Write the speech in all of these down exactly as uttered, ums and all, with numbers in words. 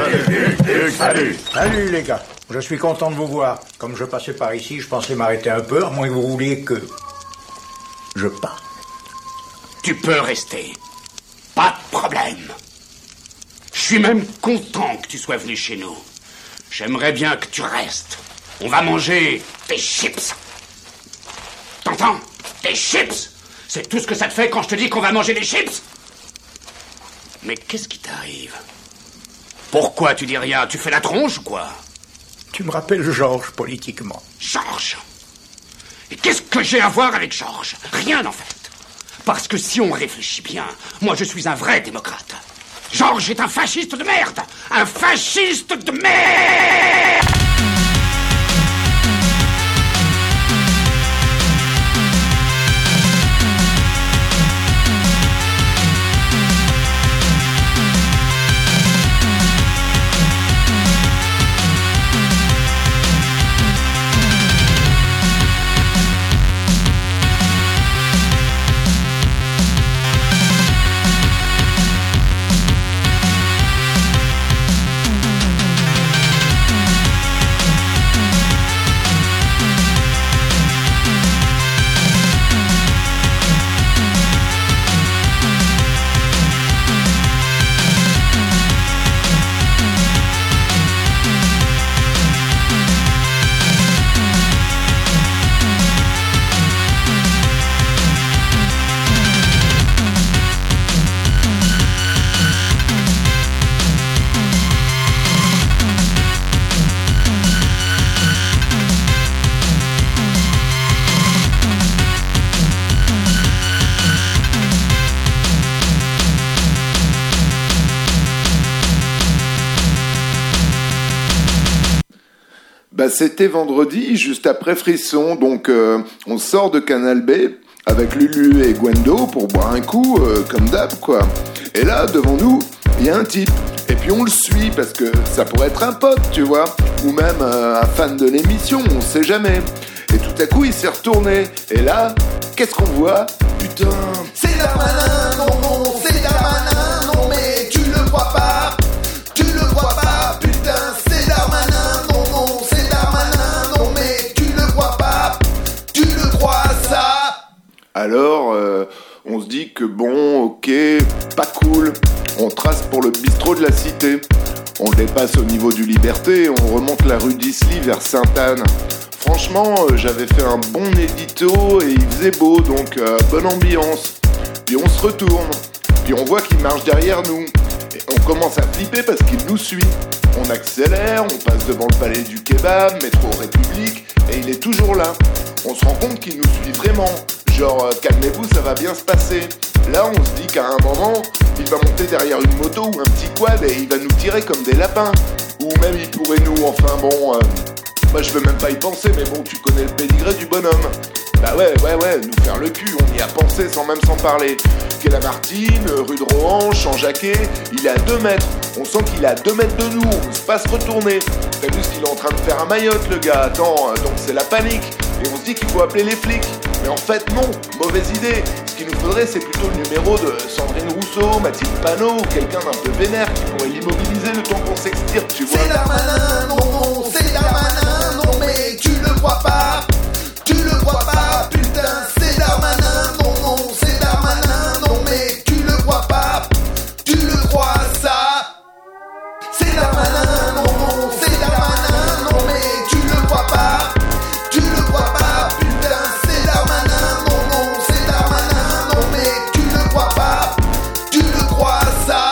Salut, Luc, salut. Salut les gars, je suis content de vous voir. Comme je passais par ici, je pensais m'arrêter un peu, à moins que vous vouliez que... je parte. Tu peux rester. Pas de problème. Je suis même content que tu sois venu chez nous. J'aimerais bien que tu restes. On va manger des chips. T'entends? Des chips. C'est tout ce que ça te fait quand je te dis qu'on va manger des chips? Mais qu'est-ce qui t'arrive? Pourquoi tu dis rien? Tu fais la tronche ou quoi? Tu me rappelles Georges, politiquement. Georges? Et qu'est-ce que j'ai à voir avec Georges? Rien, en fait. Parce que si on réfléchit bien, moi je suis un vrai démocrate. Georges est un fasciste de merde! Un fasciste de merde! Bah, c'était vendredi, juste après Frisson, donc euh, on sort de Canal B avec Lulu et Gwendo pour boire un coup, euh, comme d'hab, quoi. Et là, devant nous, il y a un type. Et puis on le suit parce que ça pourrait être un pote, tu vois, ou même euh, un fan de l'émission, on sait jamais. Et tout à coup, il s'est retourné. Et là, qu'est-ce qu'on voit? Putain, c'est Darmanin, non, non, c'est Darmanin, non, mais tu le vois pas, tu le vois pas, putain, c'est Darmanin, non, non, c'est Darmanin, non, mais tu le vois pas, tu le crois ça? Alors, euh, on se dit que bon, ok, pas cool, on trace pour le bistrot de la Cité. On dépasse au niveau du Liberté, on remonte la rue d'Isly vers Sainte-Anne. Franchement, euh, j'avais fait un bon édito et il faisait beau, donc euh, bonne ambiance. Puis on se retourne, puis on voit qu'il marche derrière nous. Et on commence à flipper parce qu'il nous suit. On accélère, on passe devant le palais du kebab, métro République, et il est toujours là. On se rend compte qu'il nous suit vraiment. Genre, euh, calmez-vous, ça va bien se passer. Là, on se dit qu'à un moment, il va monter derrière une moto ou un petit quad et il va nous tirer comme des lapins. Ou même il pourrait nous, enfin bon... Euh, moi je veux même pas y penser, mais bon, tu connais le pédigré du bonhomme. Bah ouais, ouais, ouais, nous faire le cul, on y a pensé sans même s'en parler. Quai Lamartine, rue de Rohan, Champ-Jacquet, il est à deux mètres. On sent qu'il est à deux mètres de nous, on se passe retourner. T'as vu ce qu'il est en train de faire à Mayotte, le gars, attends, donc c'est la panique. Et on se dit qu'il faut appeler les flics. Mais en fait, non, mauvaise idée. Ce qu'il nous faudrait, c'est plutôt le numéro de Sandrine Rousseau, Mathilde Panot, ou quelqu'un d'un peu vénère qui pourrait l'immobiliser le temps qu'on s'extirpe, tu vois. C'est Darmanin, non, non, c'est Darmanin, non, mais tu le vois pas, tu le vois pas, putain, c'est Darmanin, non, non, c'est Darmanin, non, mais tu le vois pas, tu le crois ça? C'est Darmanin, non, non, c'est Darmanin, non, mais tu le vois pas, tu le vois pas, putain, c'est Darmanin, non, non, c'est Darmanin, non, mais tu le vois pas, tu le crois ça?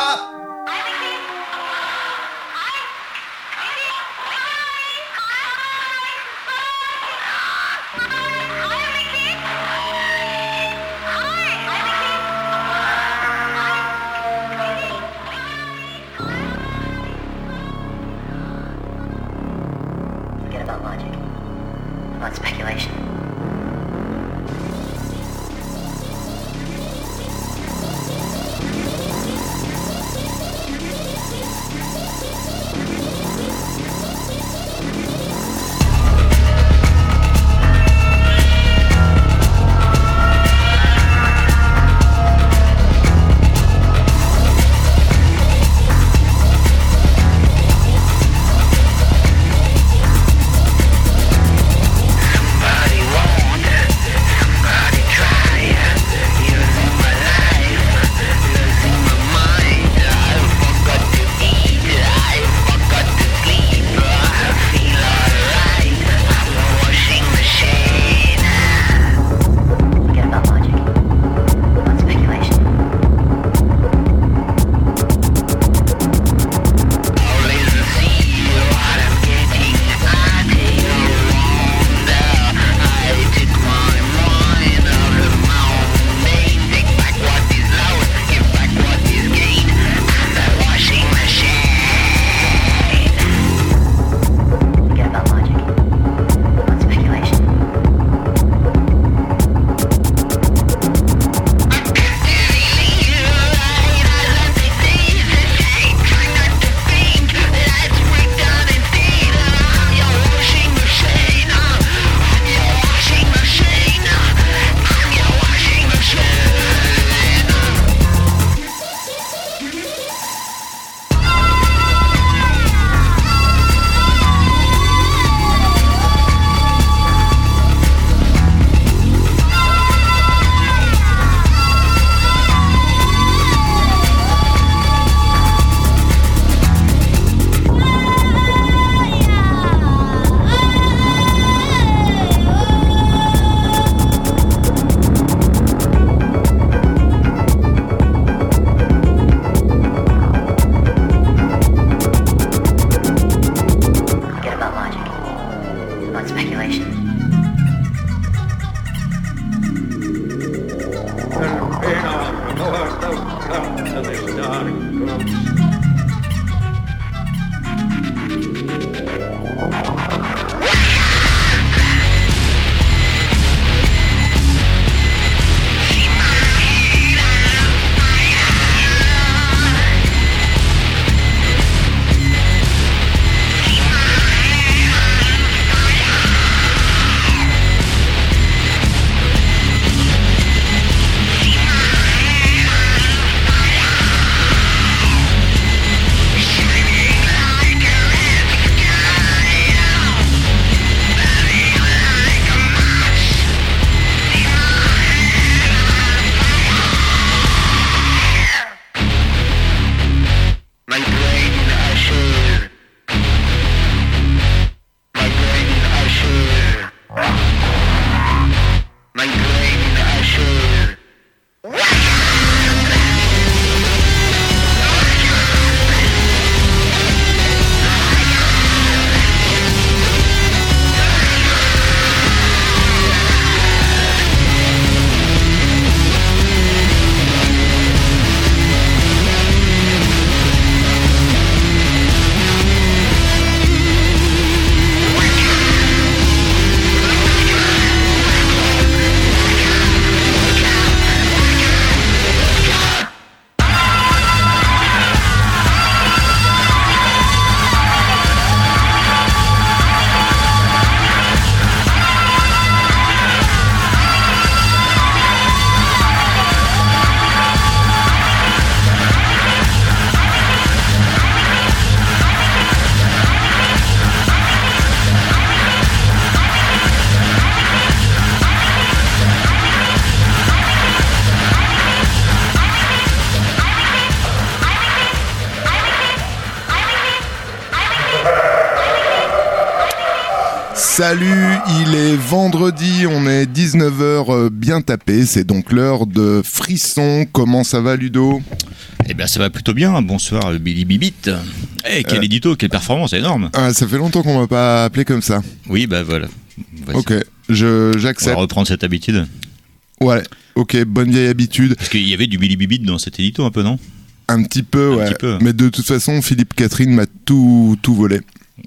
Salut, il est vendredi, on est dix-neuf heures bien tapé, c'est donc l'heure de Frisson. Comment ça va, Ludo ? Eh bien ça va plutôt bien, bonsoir Billy Bibit. Eh hey, quel euh... édito, quelle performance énorme. Ah, ça fait longtemps qu'on m'a pas appelé comme ça. Oui, bah voilà. Voici. Ok, je, j'accepte. On va reprendre cette habitude. Ouais, ok, bonne vieille habitude. Parce qu'il y avait du Billy Bibit dans cet édito un peu, non ? Un petit peu, un ouais. Petit peu. Mais de toute façon, Philippe Catherine m'a tout, tout volé.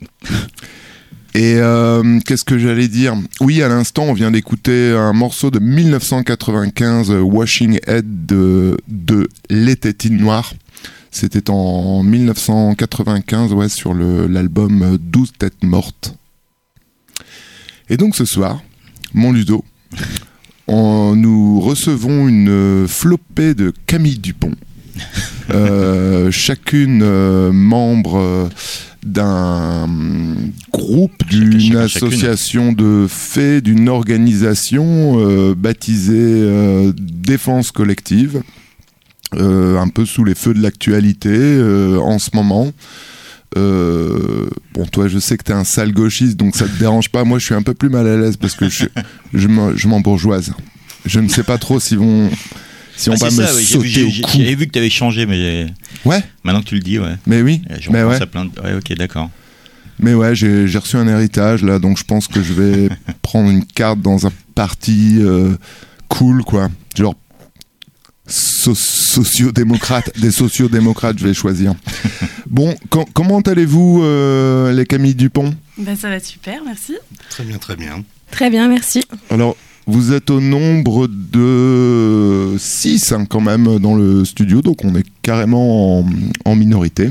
Et euh, qu'est-ce que j'allais dire ? Oui, à l'instant, on vient d'écouter un morceau de dix-neuf cent quatre-vingt-quinze, Washing Head de, de Les Tétines Noires. C'était en dix-neuf cent quatre-vingt-quinze, ouais, sur le, l'album douze Têtes Mortes. Et donc ce soir, mon Ludo, on, nous recevons une flopée de Camille Dupont. euh, chacune euh, membre... Euh, d'un groupe, d'une chacun, association chacune. de faits, d'une organisation euh, baptisée euh, Défense Collective, euh, un peu sous les feux de l'actualité euh, en ce moment. Euh, bon, toi, je sais que t'es un sale gauchiste, donc ça te dérange pas. Moi, je suis un peu plus mal à l'aise parce que je, je, m'en, je m'embourgeoise. Je ne sais pas trop s'ils vont... Si on ah, va me ça, oui. sauter j'ai, j'ai, au cou. J'avais vu que tu avais changé, mais j'ai... Ouais. Maintenant que tu le dis, ouais. Mais oui. Je mais ouais. À plein de... ouais, ok, d'accord. Mais ouais, j'ai, j'ai reçu un héritage là, donc je pense que je vais prendre une carte dans un parti euh, cool, quoi. Genre so- sociodémocrate, des sociodémocrates, je vais choisir. Bon, com- comment allez-vous, euh, les Camille Dupont ? Ben ça va super, merci. Très bien, très bien. Très bien, merci. Alors. Vous êtes au nombre de six hein, quand même dans le studio, donc on est carrément en, en minorité.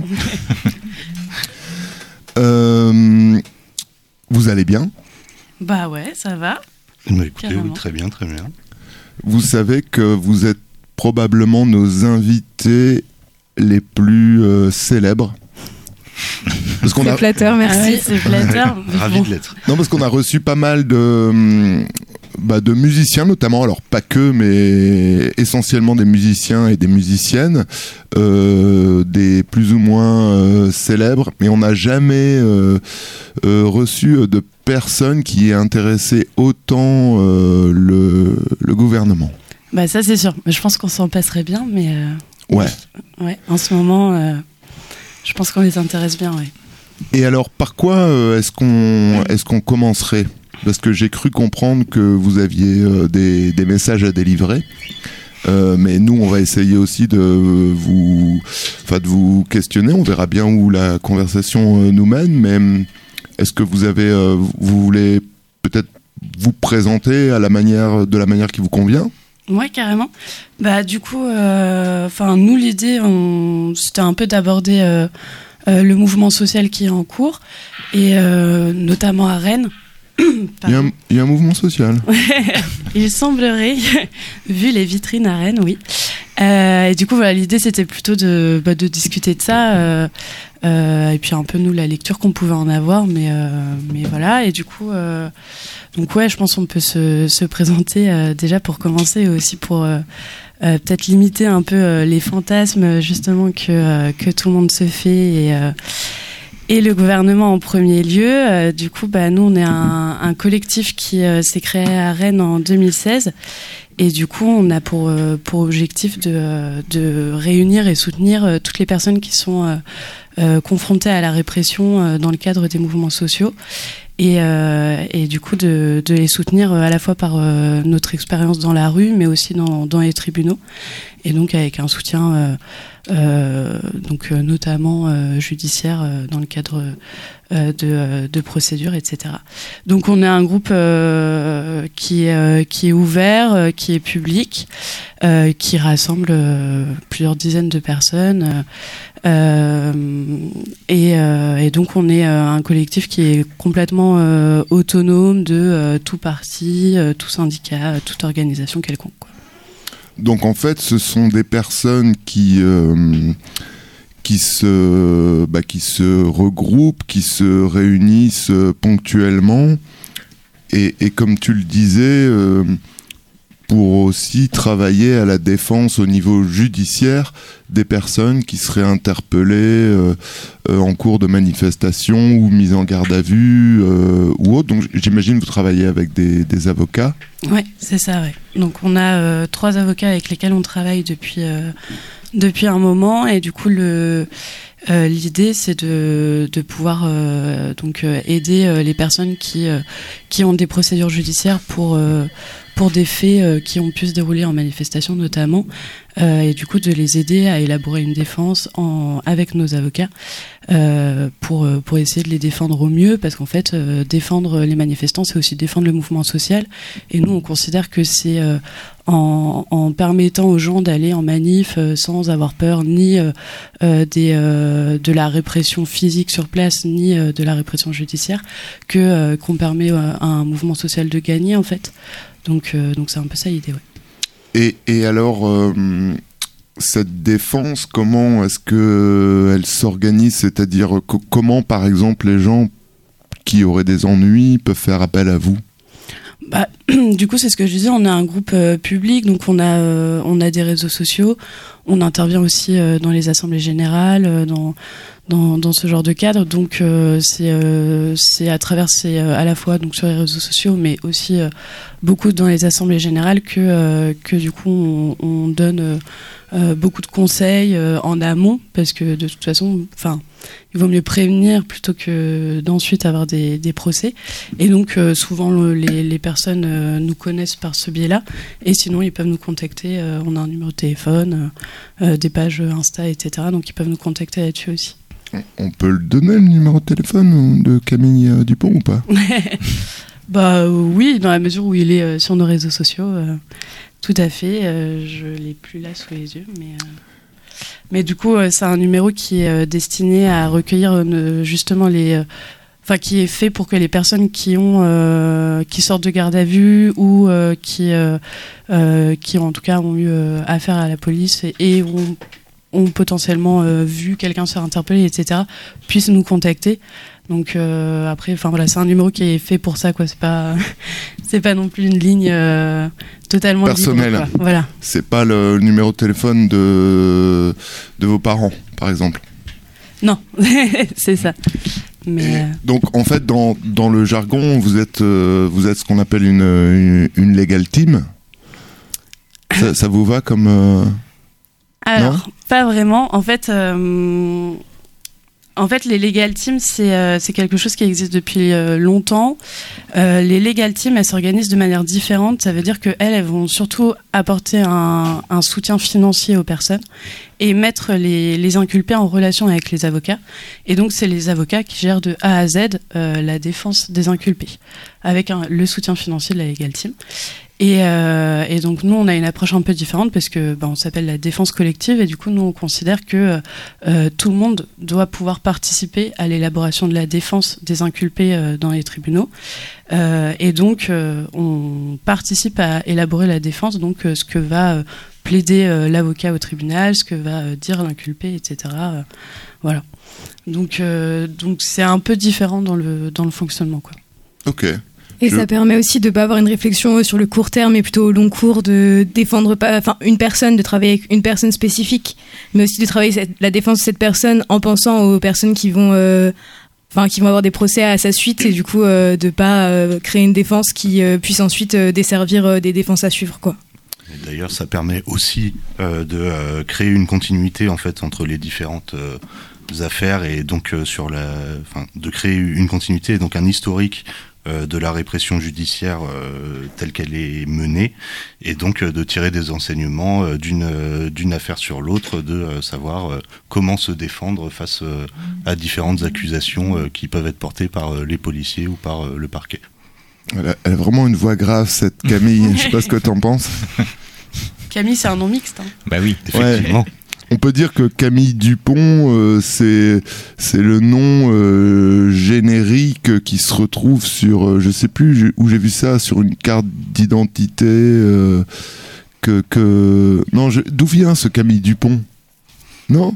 euh, vous allez bien ? Bah ouais, ça va. Bah écoutez, oui, très bien, très bien. Vous savez que vous êtes probablement nos invités les plus euh, célèbres. Parce qu'on c'est a... flatteur, merci. Ah ouais, c'est flatteur. Ravi de l'être. Non, parce qu'on a reçu pas mal de... Bah, de musiciens notamment, alors pas que, mais essentiellement des musiciens et des musiciennes, euh, des plus ou moins euh, célèbres, mais on n'a jamais euh, euh, reçu de personnes qui aient intéressé autant euh, le, le gouvernement. Bah ça c'est sûr, je pense qu'on s'en passerait bien, mais euh, ouais. ouais, en ce moment, euh, je pense qu'on les intéresse bien, ouais. Et alors, par quoi euh, est-ce qu'on, est-ce qu'on commencerait ? Parce que j'ai cru comprendre que vous aviez euh, des, des messages à délivrer. Euh, mais nous, on va essayer aussi de vous, enfin, de vous questionner. On verra bien où la conversation euh, nous mène. Mais est-ce que vous avez, euh, vous voulez peut-être vous présenter à la manière, de la manière qui vous convient ? Ouais, carrément. Bah, du coup, enfin, euh, nous, l'idée, on, c'était un peu d'aborder euh, euh, le mouvement social qui est en cours, et euh, notamment à Rennes. Il y, a un, il y a un mouvement social. Il semblerait, vu les vitrines à Rennes, oui. Euh, et du coup, voilà, l'idée, c'était plutôt de, bah, de discuter de ça, euh, euh, et puis un peu, nous, la lecture qu'on pouvait en avoir, mais, euh, mais voilà, et du coup, euh, donc ouais, je pense qu'on peut se, se présenter euh, déjà pour commencer, et aussi pour euh, euh, peut-être limiter un peu euh, les fantasmes, justement, que, euh, que tout le monde se fait, et... Euh, Et le gouvernement en premier lieu. Euh, du coup, bah, nous, on est un, un collectif qui euh, s'est créé à Rennes en deux mille seize. Et du coup, on a pour, euh, pour objectif de, de réunir et soutenir euh, toutes les personnes qui sont euh, euh, confrontées à la répression euh, dans le cadre des mouvements sociaux. Et, euh, et du coup, de, de les soutenir euh, à la fois par euh, notre expérience dans la rue, mais aussi dans, dans les tribunaux. Et donc, avec un soutien... Euh, Euh, donc euh, notamment euh, judiciaire euh, dans le cadre euh, de, euh, de procédures, et cetera. Donc on est un groupe euh, qui, euh, qui est ouvert, euh, qui est public, euh, qui rassemble euh, plusieurs dizaines de personnes. Euh, et, euh, et donc on est euh, un collectif qui est complètement euh, autonome de euh, tout parti, euh, tout syndicat, euh, toute organisation quelconque, quoi. Donc en fait, ce sont des personnes qui euh, qui se bah, qui se regroupent, qui se réunissent ponctuellement, et, et comme tu le disais, euh, pour aussi travailler à la défense au niveau judiciaire des personnes qui seraient interpellées euh, euh, en cours de manifestation ou mises en garde à vue euh, ou autre. Donc j'imagine que vous travaillez avec des, des avocats. Oui, c'est ça, ouais. Donc on a euh, trois avocats avec lesquels on travaille depuis, euh, depuis un moment, et du coup le... Euh, l'idée, c'est de, de pouvoir euh, donc euh, aider euh, les personnes qui euh, qui ont des procédures judiciaires pour euh, pour des faits euh, qui ont pu se dérouler en manifestation notamment, euh, et du coup de les aider à élaborer une défense en, avec nos avocats euh, pour pour essayer de les défendre au mieux, parce qu'en fait euh, défendre les manifestants, c'est aussi défendre le mouvement social, et nous on considère que c'est euh, en, en permettant aux gens d'aller en manif euh, sans avoir peur ni euh, euh, des euh, de la répression physique sur place ni euh, de la répression judiciaire que euh, qu'on permet euh, à un mouvement social de gagner en fait. Donc euh, donc c'est un peu ça l'idée, ouais. Et et alors euh, cette défense, comment est-ce que elle s'organise, c'est-à-dire co- comment par exemple les gens qui auraient des ennuis peuvent faire appel à vous? Bah, du coup, c'est ce que je disais, on a un groupe euh, public, donc on a, euh, on a des réseaux sociaux, on intervient aussi euh, dans les assemblées générales, euh, dans, dans, dans ce genre de cadre, donc euh, c'est, euh, c'est à travers ces, euh, à la fois donc, sur les réseaux sociaux, mais aussi euh, beaucoup dans les assemblées générales que, euh, que du coup on, on donne euh, euh, beaucoup de conseils euh, en amont, parce que de toute façon, enfin... il vaut mieux prévenir plutôt que d'ensuite avoir des, des procès. Et donc, euh, souvent, le, les, les personnes euh, nous connaissent par ce biais-là. Et sinon, ils peuvent nous contacter. Euh, on a un numéro de téléphone, euh, des pages Insta, et cetera. Donc, ils peuvent nous contacter là-dessus aussi. On peut le donner, le numéro de téléphone de Camille euh, Dupont ou pas? Bah oui, dans la mesure où il est euh, sur nos réseaux sociaux. Euh, tout à fait. Euh, je ne l'ai plus là sous les yeux, mais... Euh... Mais du coup, c'est un numéro qui est destiné à recueillir euh, justement les, enfin, qui est fait pour que les personnes qui ont, euh, qui sortent de garde à vue ou euh, qui, euh, euh, qui en tout cas ont eu euh, affaire à la police et, et ont, ont potentiellement euh, vu quelqu'un se faire interpeller, et cetera, puissent nous contacter. Donc euh, après, enfin voilà, c'est un numéro qui est fait pour ça, quoi. C'est pas, c'est pas non plus une ligne euh, totalement personnelle. Libre, quoi. Voilà. C'est pas le numéro de téléphone de de vos parents, par exemple. Non, c'est ça. Mais euh... donc en fait, dans dans le jargon, vous êtes euh, vous êtes ce qu'on appelle une une, une legal team. Ça, ça vous va comme euh... Alors, non pas vraiment. En fait. Euh... En fait, les legal teams, c'est, euh, c'est quelque chose qui existe depuis euh, longtemps. Euh, les legal teams, elles s'organisent de manière différente. Ça veut dire qu'elles, elles vont surtout apporter un, un soutien financier aux personnes et mettre les, les inculpés en relation avec les avocats. Et donc, c'est les avocats qui gèrent de A à Z euh, la défense des inculpés avec un, le soutien financier de la legal team. Et, euh, et donc nous on a une approche un peu différente parce que bah, on s'appelle la défense collective et du coup nous on considère que euh, tout le monde doit pouvoir participer à l'élaboration de la défense des inculpés euh, dans les tribunaux euh, et donc euh, on participe à élaborer la défense, donc euh, ce que va euh, plaider euh, l'avocat au tribunal, ce que va euh, dire l'inculpé, et cetera. Euh, voilà. Donc euh, donc c'est un peu différent dans le dans le fonctionnement, quoi. Ok. Et Je... ça permet aussi de ne pas avoir une réflexion sur le court terme, mais plutôt au long cours, de défendre pas, enfin, une personne, de travailler avec une personne spécifique, mais aussi de travailler cette, la défense de cette personne en pensant aux personnes qui vont, euh, enfin, qui vont avoir des procès à sa suite, et du coup, euh, de ne pas euh, créer une défense qui euh, puisse ensuite euh, desservir euh, des défenses à suivre, quoi. Et d'ailleurs, ça permet aussi euh, de euh, créer une continuité en fait entre les différentes euh, affaires et donc euh, sur la, enfin, de créer une continuité, donc un historique euh, de la répression judiciaire euh, telle qu'elle est menée, et donc euh, de tirer des enseignements euh, d'une euh, d'une affaire sur l'autre, de euh, savoir euh, comment se défendre face euh, à différentes accusations euh, qui peuvent être portées par euh, les policiers ou par euh, le parquet. Elle a, elle a vraiment une voix grave, cette Camille. Je sais pas ce que t'en penses. Camille, c'est un nom mixte. Hein. Bah oui, effectivement. Ouais. On peut dire que Camille Dupont, euh, c'est c'est le nom euh, générique qui se retrouve sur, euh, je sais plus où j'ai vu ça, sur une carte d'identité. Euh, que que non, je, d'où vient ce Camille Dupont? Non.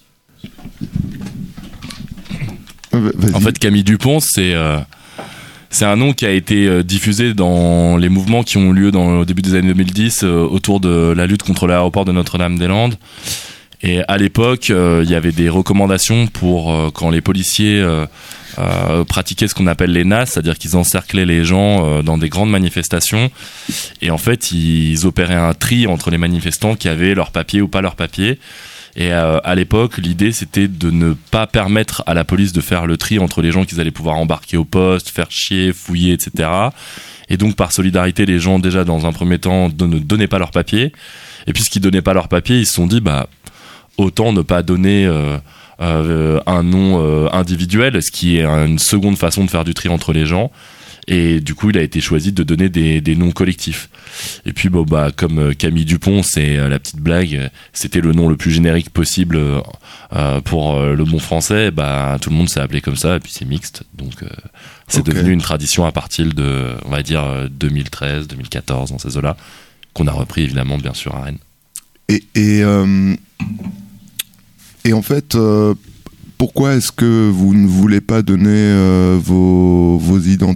En fait, Camille Dupont, c'est euh, C'est un nom qui a été euh, diffusé dans les mouvements qui ont eu lieu dans, au début des années deux mille dix euh, autour de la lutte contre l'aéroport de Notre-Dame-des-Landes. Et à l'époque, euh, il y avait des recommandations pour euh, quand les policiers euh, euh, pratiquaient ce qu'on appelle les N A S, c'est-à-dire qu'ils encerclaient les gens euh, dans des grandes manifestations. Et en fait, ils opéraient un tri entre les manifestants qui avaient leur papier ou pas leur papier. Et euh, à l'époque, l'idée, c'était de ne pas permettre à la police de faire le tri entre les gens qu'ils allaient pouvoir embarquer au poste, faire chier, fouiller, et cetera. Et donc, par solidarité, les gens, déjà, dans un premier temps, ne donnaient pas leur papier. Et puisqu'ils donnaient pas leur papier, ils se sont dit, bah, autant ne pas donner euh, euh, un nom euh, individuel, ce qui est une seconde façon de faire du tri entre les gens. Et du coup, il a été choisi de donner des, des noms collectifs. Et puis, bon, bah, comme Camille Dupont, c'est euh, la petite blague, c'était le nom le plus générique possible euh, pour euh, le bon français. Bah, tout le monde s'est appelé comme ça, et puis c'est mixte. Donc, euh, c'est okay. devenu une tradition à partir de, on va dire, deux mille treize, deux mille quatorze, dans ces eaux-là, qu'on a repris évidemment, bien sûr, à Rennes. Et, et, euh, et en fait. Euh Pourquoi est-ce que vous ne voulez pas donner euh, vos, vos identités ?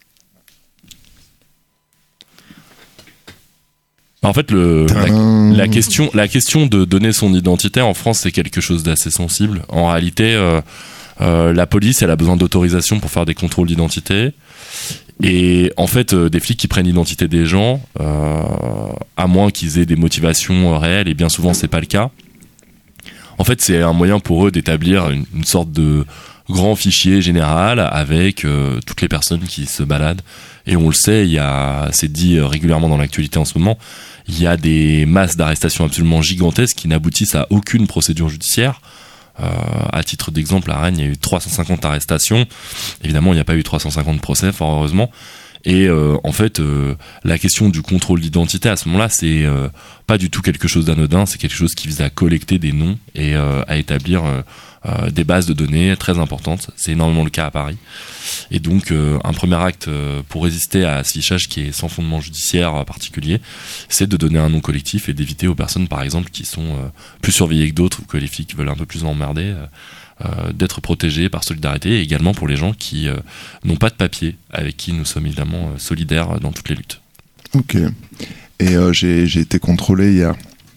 En fait, le, la, la, question, la question de donner son identité en France, c'est quelque chose d'assez sensible. En réalité, euh, euh, la police, elle a besoin d'autorisation pour faire des contrôles d'identité. Et en fait, euh, des flics qui prennent l'identité des gens, euh, à moins qu'ils aient des motivations réelles, et bien souvent, c'est pas le cas. En fait, c'est un moyen pour eux d'établir une, une sorte de grand fichier général avec euh, toutes les personnes qui se baladent. Et on le sait, il y a, c'est dit régulièrement dans l'actualité en ce moment, il y a des masses d'arrestations absolument gigantesques qui n'aboutissent à aucune procédure judiciaire. Euh, à titre d'exemple, à Rennes, il y a eu trois cent cinquante arrestations. Évidemment, il n'y a pas eu trois cent cinquante procès, fort heureusement. Et euh, en fait, euh, la question du contrôle d'identité à ce moment-là, c'est euh, pas du tout quelque chose d'anodin, c'est quelque chose qui vise à collecter des noms et euh, à établir euh, euh, des bases de données très importantes. C'est énormément le cas à Paris. Et donc, euh, un premier acte euh, pour résister à ce fichage qui est sans fondement judiciaire particulier, c'est de donner un nom collectif et d'éviter aux personnes, par exemple, qui sont euh, plus surveillées que d'autres ou que les flics veulent un peu plus emmerder, euh, Euh, d'être protégés par solidarité, et également pour les gens qui euh, n'ont pas de papier, avec qui nous sommes évidemment euh, solidaires dans toutes les luttes. Ok. Et euh, j'ai, j'ai été contrôlé hier.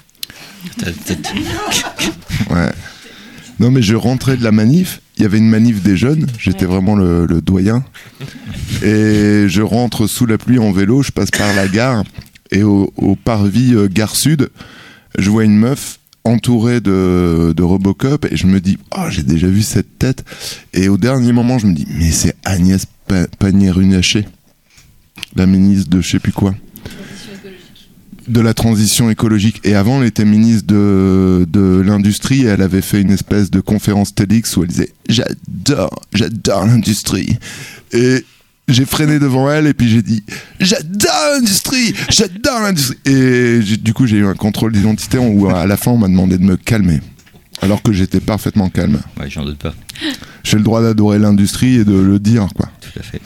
Ouais. Non mais je rentrais de la manif, il y avait une manif des jeunes, j'étais ouais. vraiment le, le doyen, et je rentre sous la pluie en vélo, je passe par la gare, et au, au parvis euh, Gare Sud, je vois une meuf entouré de, de Robocop, et je me dis oh j'ai déjà vu cette tête, et au dernier moment je me dis mais c'est Agnès Pannier-Runacher, la ministre de je sais plus quoi, de la transition écologique, et avant elle était ministre de, de l'industrie, et elle avait fait une espèce de conférence TEDx où elle disait j'adore, j'adore l'industrie, et j'ai freiné devant elle et puis j'ai dit j'adore l'industrie, j'adore l'industrie, et du coup j'ai eu un contrôle d'identité où à la fin on m'a demandé de me calmer alors que j'étais parfaitement calme. Ouais, j'en doute pas. J'ai le droit d'adorer l'industrie et de le dire, quoi. Tout à fait.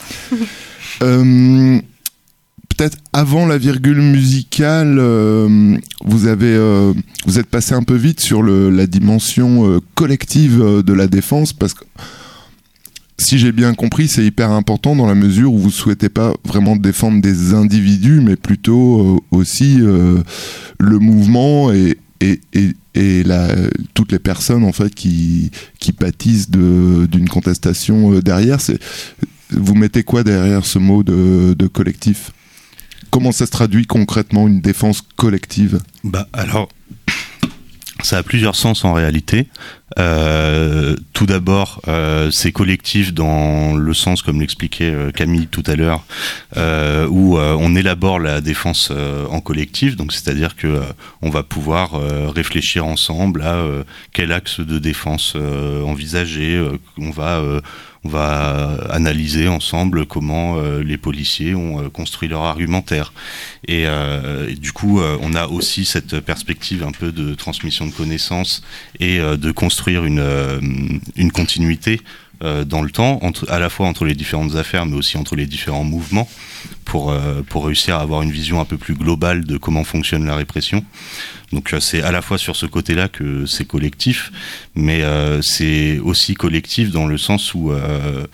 euh, peut-être avant la virgule musicale, euh, vous avez euh, vous êtes passé un peu vite sur le, la dimension euh, collective de la défense, parce que si j'ai bien compris, c'est hyper important dans la mesure où vous souhaitez pas vraiment défendre des individus, mais plutôt euh, aussi euh, le mouvement et, et, et, et la, toutes les personnes en fait qui, qui pâtissent de, d'une contestation euh, derrière. C'est, vous mettez quoi derrière ce mot de, de collectif ? Comment ça se traduit concrètement, une défense collective ? Bah alors, ça a plusieurs sens en réalité. Euh, tout d'abord, euh, c'est collectif dans le sens, comme l'expliquait euh, Camille tout à l'heure, euh, où euh, on élabore la défense euh, en collectif. Donc, c'est-à-dire que euh, on va pouvoir euh, réfléchir ensemble à euh, quel axe de défense euh, envisager. Euh, on va euh, on va analyser ensemble comment euh, les policiers ont euh, construit leur argumentaire. Et, euh, et du coup, euh, on a aussi cette perspective un peu de transmission de connaissances et euh, de construire une, euh, une continuité euh, dans le temps, entre, à la fois entre les différentes affaires, mais aussi entre les différents mouvements, pour, euh, pour réussir à avoir une vision un peu plus globale de comment fonctionne la répression. Donc euh, c'est à la fois sur ce côté-là que c'est collectif, mais euh, c'est aussi collectif dans le sens où euh,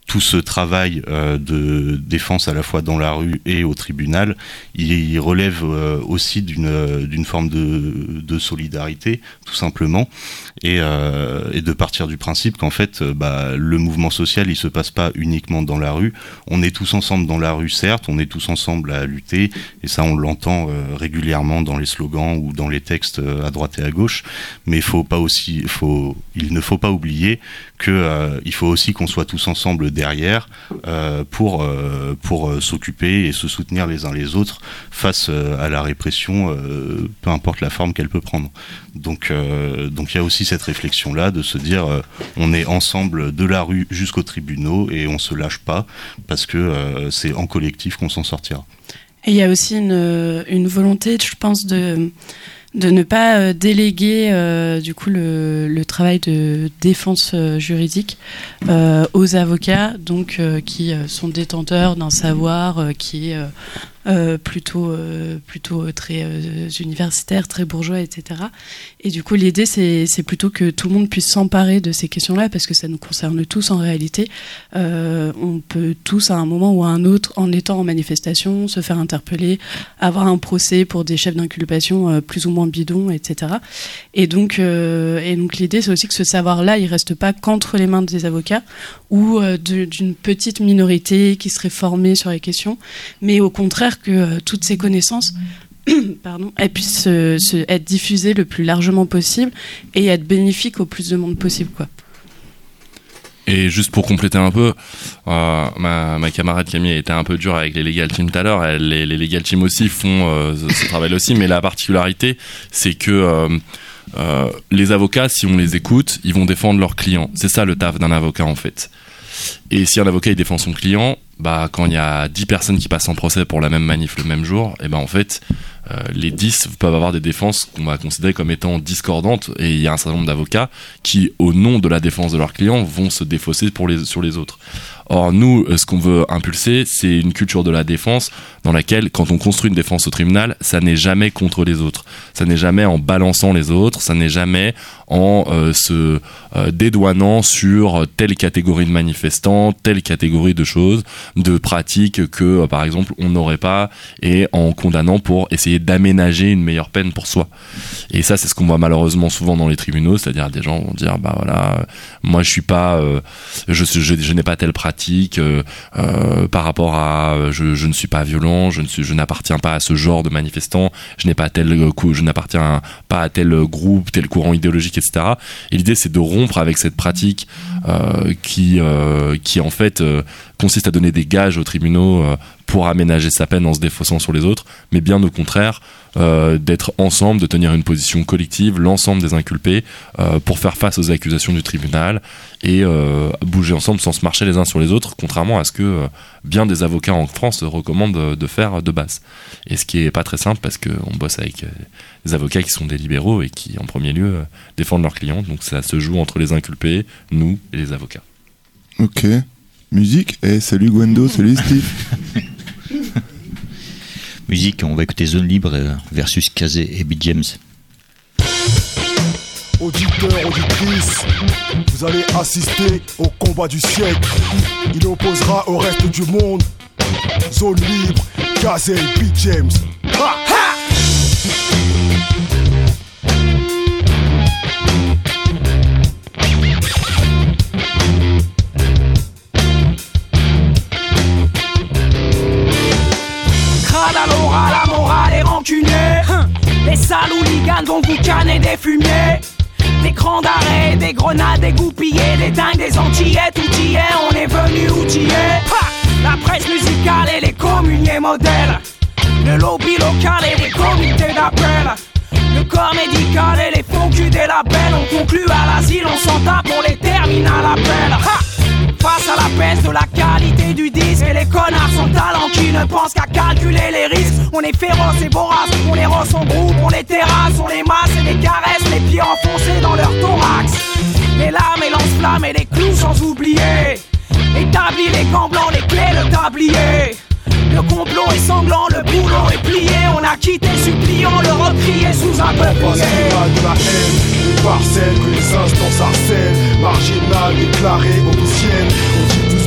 tout ce travail euh, de défense à la fois dans la rue et au tribunal, il, il relève euh, aussi d'une, d'une forme de, de solidarité, tout simplement, et, euh, et de partir du principe qu'en fait, euh, bah, le mouvement social, il se passe pas uniquement dans la rue. On est tous ensemble dans la rue, certes, on est tous ensemble à lutter, et ça, on l'entend euh, régulièrement dans les slogans ou dans les textes euh, à droite et à gauche, mais faut pas aussi, faut, il ne faut pas oublier que euh, il faut aussi qu'on soit tous ensemble derrière euh, pour euh, pour euh, s'occuper et se soutenir les uns les autres face euh, à la répression, euh, peu importe la forme qu'elle peut prendre. Donc euh, donc il y a aussi cette réflexion là de se dire euh, on est ensemble de la rue jusqu'aux tribunaux et on se lâche pas parce que euh, c'est en collectif qu'on s'en sortira. Et il y a aussi une une volonté, je pense, de de ne pas euh, déléguer euh, du coup le, le travail de défense euh, juridique euh, aux avocats, donc euh, qui euh, sont détenteurs d'un savoir euh, qui est euh, euh, plutôt euh, plutôt très euh, universitaire, très bourgeois, et cetera. Et du coup, l'idée c'est c'est plutôt que tout le monde puisse s'emparer de ces questions-là parce que ça nous concerne tous en réalité. Euh, on peut tous à un moment ou à un autre, en étant en manifestation, se faire interpeller, avoir un procès pour des chefs d'inculpation euh, plus ou moins bidons, et cetera. Et donc, euh, et donc l'idée, c'est aussi que ce savoir-là, il reste pas qu'entre les mains des avocats ou euh, de, d'une petite minorité qui serait formée sur les questions, mais au contraire que euh, toutes ces connaissances, pardon, elles puissent euh, se, être diffusées le plus largement possible et être bénéfiques au plus de monde possible, quoi. Et juste pour compléter un peu, euh, ma, ma camarade Camille était un peu dure avec les legal teams tout à l'heure. Elle, les, les legal teams aussi font euh, ce travail aussi, mais la particularité, c'est que euh, euh, les avocats, si on les écoute, ils vont défendre leurs clients. C'est ça le taf d'un avocat en fait. Et si un avocat il défend son client, bah quand il y a dix personnes qui passent en procès pour la même manif le même jour, et ben en fait euh, les dix peuvent avoir des défenses qu'on va considérer comme étant discordantes, et il y a un certain nombre d'avocats qui, au nom de la défense de leurs clients, vont se défausser pour les, sur les autres. Or nous, ce qu'on veut impulser, c'est une culture de la défense dans laquelle, quand on construit une défense au tribunal, ça n'est jamais contre les autres, ça n'est jamais en balançant les autres, ça n'est jamais en euh, se euh, dédouanant sur telle catégorie de manifestants, telle catégorie de choses, de pratiques que, euh, par exemple, on n'aurait pas, et en condamnant pour essayer d'aménager une meilleure peine pour soi. Et ça, c'est ce qu'on voit malheureusement souvent dans les tribunaux, c'est-à-dire des gens vont dire, bah voilà, moi je suis pas, euh, je, je, je n'ai pas telle pratique, Euh, euh, par rapport à euh, je, je ne suis pas violent, je ne suis, je n'appartiens pas à ce genre de manifestant, je n'ai pas tel coup, je n'appartiens pas à tel groupe, tel courant idéologique, et cetera. Et l'idée c'est de rompre avec cette pratique euh, qui euh, qui en fait euh, consiste à donner des gages aux tribunaux euh, pour aménager sa peine en se défaussant sur les autres, mais bien au contraire euh, d'être ensemble, de tenir une position collective, l'ensemble des inculpés, euh, pour faire face aux accusations du tribunal et euh, bouger ensemble sans se marcher les uns sur les autres, contrairement à ce que euh, bien des avocats en France recommandent de faire de base. Et ce qui est pas très simple parce qu'on bosse avec euh, des avocats qui sont des libéraux et qui en premier lieu euh, défendent leurs clients, donc ça se joue entre les inculpés, nous et les avocats. Ok. Musique. Eh, hey, salut Gwendo, salut Steve. Musique, on va écouter Zone Libre versus Kazé et Beat James. Auditeurs, auditrices, vous allez assister au combat du siècle. Il opposera au reste du monde. Zone Libre, Kazé et Beat James. Ha, ha! La morale est rancunier. Les sales hooligans vont vous canner des fumiers. Des crans d'arrêt, des grenades dégoupillées, des dingues, des antillais, tout y est, on est venu outiller. La presse musicale et les communiers modèles, le lobby local et les comités d'appel, le corps médical et les faux culs des labels. On conclut à l'asile, on s'en tape, on les termine à l'appel. Face à la baisse de la qualité du disque, et les connards sans talent qui ne pensent qu'à calculer les risques. On est féroce et vorace, on les rosse en groupe, on les terrasse, on les masse et les caresse, les pieds enfoncés dans leur thorax. Les lames et lance-flammes et les clous sans oublier. Établis les gants blancs, les clés, le tablier. Le complot est sanglant, le boulot est plié. On a quitté suppliant, le recrié sous un peuplier. De la haine, une parcelle que les instances harcèlent, marginal, déclaré, officiel. On dit tous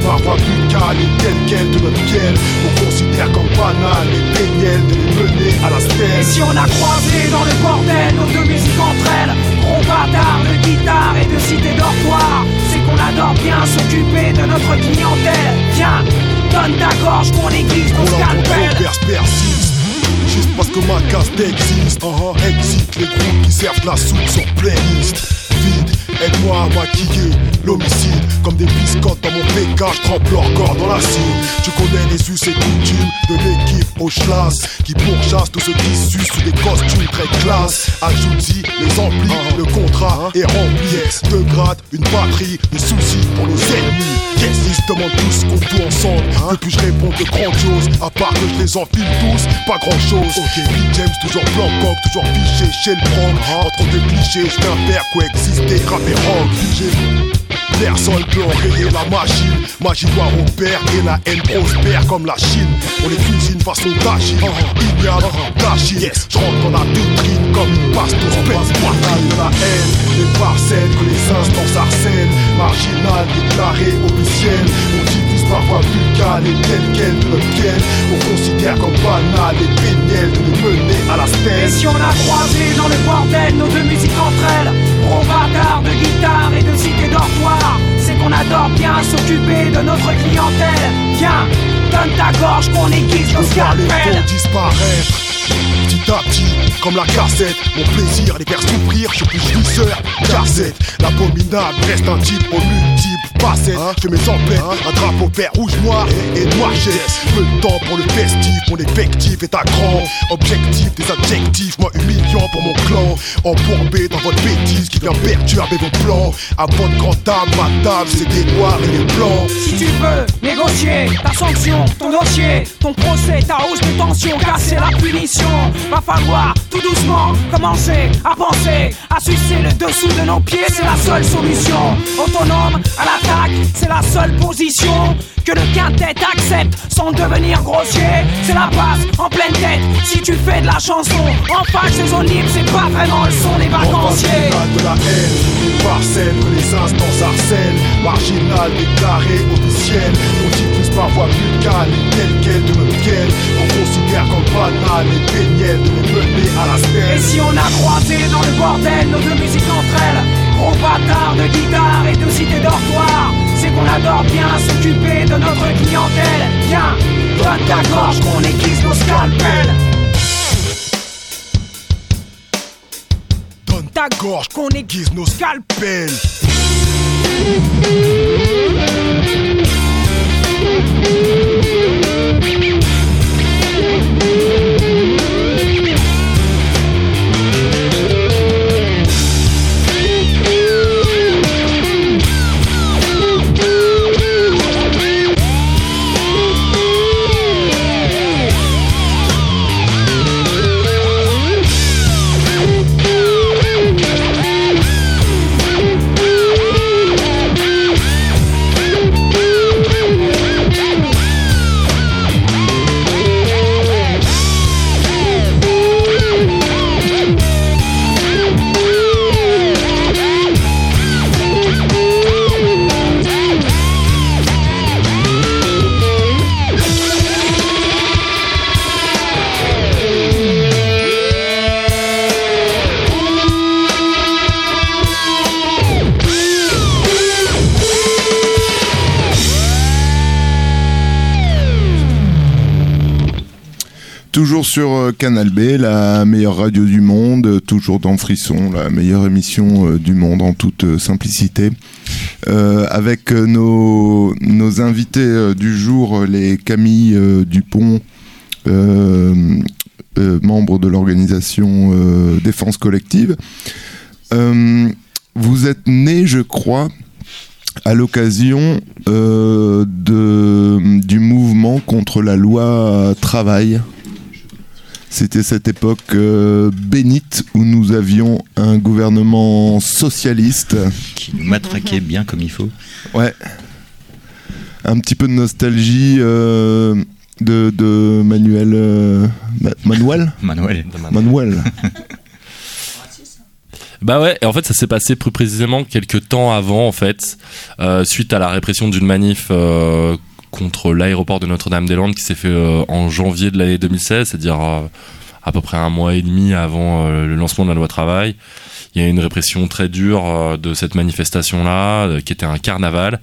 par voie buccale et telle quelle de notre gueule. On considère comme banal les péniels de les mener à la stèle. Et si on a croisé dans le bordel nos deux musiques entre elles, gros bâtard de guitare et de cité dortoir, c'est qu'on adore bien s'occuper de notre clientèle. Viens, donne ta gorge qu'on aiguise ton scalpel. Persiste, juste parce que ma caste existe. uh-huh. Exit les groupes qui servent la soupe sur playlist. Vide, aide-moi à maquiller l'homicide. Comme des biscottes dans mon P K, je trempe leur corps dans l'acide. Tu connais les us et coutumes de l'équipe au schlass, qui pourchasse tous ceux qui sucent sous des costumes très classe. Ajoute-y les amplis, uh-huh. le contrat est rempli. Yes. Deux grades, une batterie, des soucis pour nos ennemis. Yes. Ils se demandent tous qu'on tout ensemble. Hein? Depuis je réponds de grandiose, à part que je les enfile tous, pas grand chose. Ok, Big James toujours blanc coq, toujours piché chez le proc. uh-huh. Entre deux clichés, je viens faire coexister rap et rock. Personne peut enrayer la machine. Magie doit repère et la haine prospère comme la Chine. On les cuisine façon d'agir. Ignale, d'agir. Yes. Je rentre dans la doctrine comme une passe au spence. Bataille de la haine, les parcelles que les instances harcèlent. Marginal, déclaré, officiel. On diffuse par voie buccale et telle quelle de notre quelle. On considère comme banal les péniels de les mener à la stèle. Et si on a croisé dans le bordel nos deux musiques entre elles, gros bâtard de guitare et de cité dortoir, c'est qu'on adore bien s'occuper de notre clientèle. Viens, donne ta gorge qu'on aiguise nos scalpels. Disparaître petit à petit, comme la cassette. Mon plaisir les faire souffrir, je suis plus jouisseur. Cassette, l'abominable reste un type aux multiples facettes. hein? Je fais mes emplettes, hein? un drapeau vert, rouge, noir et noir geste. Peu de temps pour le festif, mon effectif est à grand. Objectif des adjectifs, moi humiliant pour mon clan. Embourbé dans votre bêtise qui vient perturber vos plans. À votre grande table, ma table, c'est des noirs et des blancs. Si tu veux négocier ta sanction, ton dossier, ton procès, ta hausse de tension, casser la punition, va falloir tout doucement commencer à penser, à sucer le dessous de nos pieds, c'est la seule solution. Autonome à l'attaque, c'est la seule position que le quintet accepte sans devenir grossier. C'est la base en pleine tête. Si tu fais de la chanson en face des zones libres, c'est pas vraiment le son des vacanciers. De la haine, les parcelles que les instances harcèlent. Marginal, déclaré, officiel. On diffuse par voie buccale et telle quelle de notre quelle. On considère comme banal les péniels de les mener à la stèle. Et si on a croisé dans le bordel nos deux musiques entre elles, gros bâtard de guitare et de cité dortoir, c'est qu'on adore bien s'occuper de notre clientèle. Viens, donne ta gorge qu'on aiguise nos scalpels. Donne ta gorge qu'on aiguise nos scalpels. Toujours sur euh, Canal B, la meilleure radio du monde, euh, toujours dans Frisson, la meilleure émission euh, du monde en toute euh, simplicité. Euh, avec euh, nos, nos invités euh, du jour, les Camille euh, Dupont, euh, euh, membres de l'organisation euh, Défense Collective. Euh, vous êtes nés, je crois, à l'occasion euh, de, du mouvement contre la loi travail. C'était cette époque euh, bénite où nous avions un gouvernement socialiste. Qui nous matraquait bien comme il faut. Ouais. Un petit peu de nostalgie euh, de, de Manuel... Euh, Ma- Manuel Manuel. Manuel. Bah ouais, et en fait ça s'est passé plus précisément quelques temps avant en fait, euh, suite à la répression d'une manif euh, contre l'aéroport de Notre-Dame-des-Landes qui s'est fait euh, en janvier de l'année deux mille seize, c'est-à-dire euh, à peu près un mois et demi avant euh, le lancement de la loi travail. Il y a eu une répression très dure euh, de cette manifestation-là, euh, qui était un carnaval.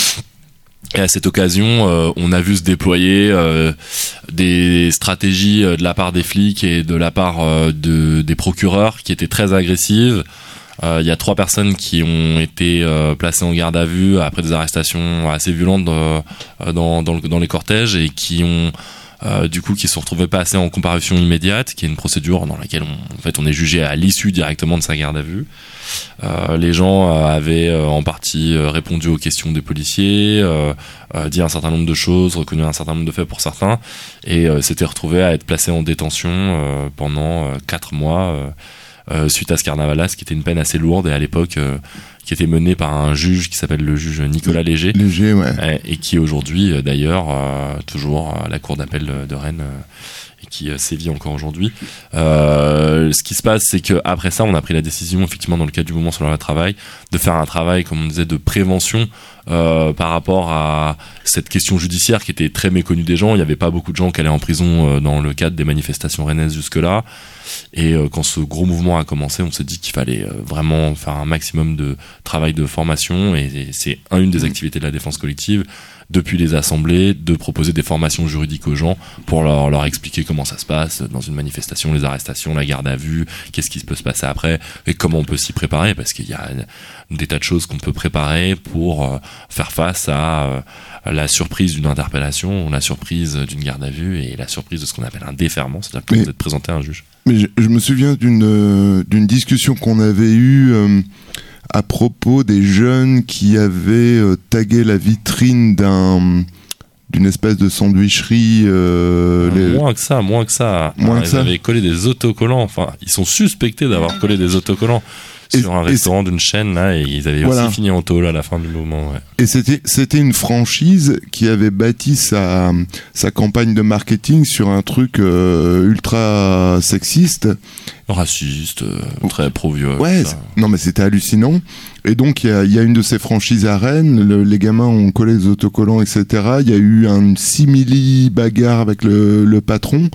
Et à cette occasion, euh, on a vu se déployer euh, des stratégies euh, de la part des flics et de la part euh, de, des procureurs qui étaient très agressives. Il euh, y a trois personnes qui ont été euh, placées en garde à vue après des arrestations assez violentes euh, dans, dans, dans les cortèges et qui ont euh, du coup qui se sont retrouvés passés en comparution immédiate, qui est une procédure dans laquelle on, en fait on est jugé à l'issue directement de sa garde à vue. Euh, les gens euh, avaient euh, en partie euh, répondu aux questions des policiers, euh, euh, dit un certain nombre de choses, reconnu un certain nombre de faits pour certains, et euh, s'étaient retrouvés à être placés en détention euh, pendant euh, quatre mois euh, euh, suite à ce carnaval-là, ce qui était une peine assez lourde et à l'époque euh, qui était menée par un juge qui s'appelle le juge Nicolas Léger, Léger ouais. et, et qui est aujourd'hui euh, d'ailleurs euh, toujours à la cour d'appel de, de Rennes. Euh, qui euh, sévit encore aujourd'hui. Euh, ce qui se passe, c'est que après ça, on a pris la décision, effectivement, dans le cadre du mouvement sur le travail, de faire un travail, comme on disait, de prévention euh, par rapport à cette question judiciaire qui était très méconnue des gens. Il n'y avait pas beaucoup de gens qui allaient en prison euh, dans le cadre des manifestations rennaises jusque-là. Et euh, quand ce gros mouvement a commencé, on s'est dit qu'il fallait euh, vraiment faire un maximum de travail de formation. Et, et c'est un, une des activités de la défense collective, depuis les assemblées, de proposer des formations juridiques aux gens pour leur, leur expliquer comment ça se passe dans une manifestation, les arrestations, la garde à vue, qu'est-ce qui peut se passer après et comment on peut s'y préparer, parce qu'il y a des tas de choses qu'on peut préparer pour euh, faire face à euh, la surprise d'une interpellation, la surprise d'une garde à vue et la surprise de ce qu'on appelle un déferment, c'est-à-dire que vous êtes présenté à un juge. Mais je, je me souviens d'une euh, d'une discussion qu'on avait eue euh, à propos des jeunes qui avaient euh, tagué la vitrine d'un d'une espèce de sandwicherie. Euh, les... Moins que ça, moins que ça. Moins ah, que ils ça. avaient collé des autocollants. Enfin, ils sont suspectés d'avoir collé des autocollants et, sur un restaurant d'une chaîne là, et ils avaient voilà. aussi fini en tôle à la fin du mouvement. Ouais. Et c'était c'était une franchise qui avait bâti sa sa campagne de marketing sur un truc euh, ultra sexiste, raciste, euh, très pro-vieux. Ouais, non mais c'était hallucinant. Et donc il y a, y a une de ces franchises à Rennes, le, les gamins ont collé des autocollants, et cetera. Il y a eu une simili bagarre avec le, le patron.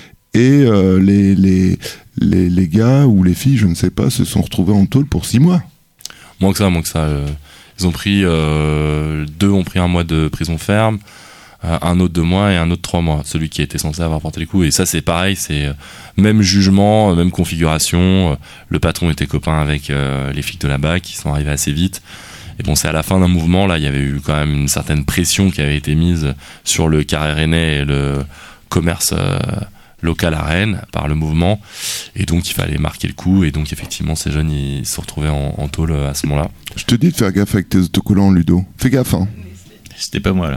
Et euh, les, les, les, les gars ou les filles, je ne sais pas, se sont retrouvés en tôle pour six mois. Moins que ça, moins que ça. Euh, ils ont pris, euh, deux ont pris un mois de prison ferme, euh, un autre deux mois et un autre trois mois. Celui qui était censé avoir porté les coups. Et ça, c'est pareil, c'est euh, même jugement, même configuration. Euh, le patron était copain avec euh, les flics de là-bas qui sont arrivés assez vite. Et bon, c'est à la fin d'un mouvement, là, il y avait eu quand même une certaine pression qui avait été mise sur le carré rennais et le commerce euh, local à Rennes par le mouvement, et donc il fallait marquer le coup, et donc effectivement ces jeunes ils se retrouvaient en, en tôle à ce moment-là. Je te dis de faire gaffe avec tes autocollants, Ludo. Fais gaffe, hein. C'était pas moi là.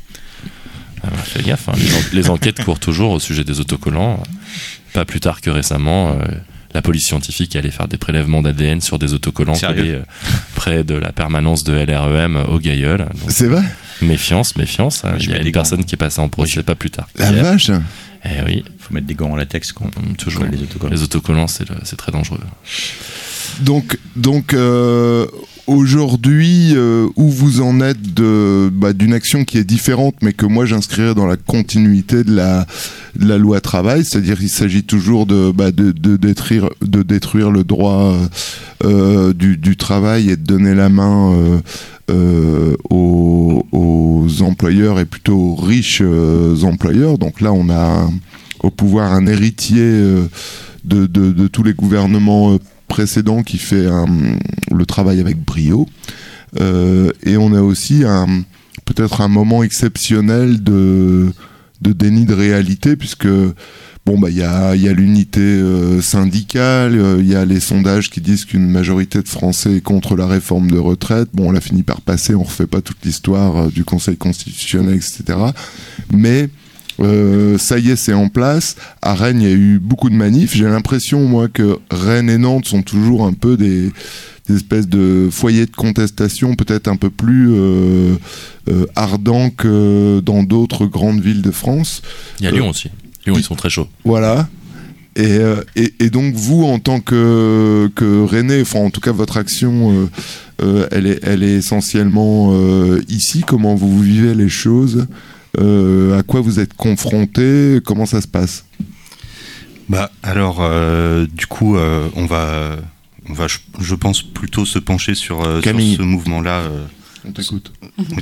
Ah bah, fais gaffe, hein. les, en- les enquêtes courent toujours au sujet des autocollants. Pas plus tard que récemment, euh, la police scientifique allait faire des prélèvements d'A D N sur des autocollants Sérieux collés euh, près de la permanence de L R E M au Gailleul. Donc, c'est vrai. Méfiance, méfiance. Moi, je Il y a mets une des personne gants. qui est passée en procès pas plus tard. La qu'hier. vache. Eh oui. Faut mettre des gants en latex quand Mm, toujours. les autocollants. Les autocollants, c'est, le- c'est très dangereux. Donc, donc euh, aujourd'hui, euh, où vous en êtes de, bah, d'une action qui est différente, mais que moi j'inscrirais dans la continuité de la, de la loi travail, c'est-à-dire qu'il s'agit toujours de, bah, de, de, détruire, de détruire le droit euh, du, du travail et de donner la main euh, euh, aux, aux employeurs et plutôt aux riches euh, employeurs. Donc là, on a un- au pouvoir un héritier euh, de, de, de tous les gouvernements euh, précédent qui fait un, le travail avec brio, euh, et on a aussi un, peut-être un moment exceptionnel de, de déni de réalité, puisque bon bah il y a, y a l'unité euh, syndicale, il euh, y a les sondages qui disent qu'une majorité de Français est contre la réforme de retraite. Bon, on l'a fini par passer, on refait pas toute l'histoire euh, du Conseil constitutionnel, et cetera. Mais Euh, ça y est, c'est en place. À Rennes, il y a eu beaucoup de manifs. J'ai l'impression, moi, que Rennes et Nantes sont toujours un peu des, des espèces de foyers de contestation, peut-être un peu plus euh, euh, ardents que dans d'autres grandes villes de France. Il y a Lyon aussi. Lyon, ils sont très chauds. Voilà. Et, euh, et, et donc vous, en tant que, que René, enfin en tout cas votre action, euh, euh, elle, est, elle est essentiellement euh, ici. Comment vous vivez les choses, euh, à quoi vous êtes confrontés, comment ça se passe? Bah alors, euh, du coup, euh, on va, on va, je, je pense plutôt se pencher sur, euh, sur ce mouvement-là. Euh, On t'écoute.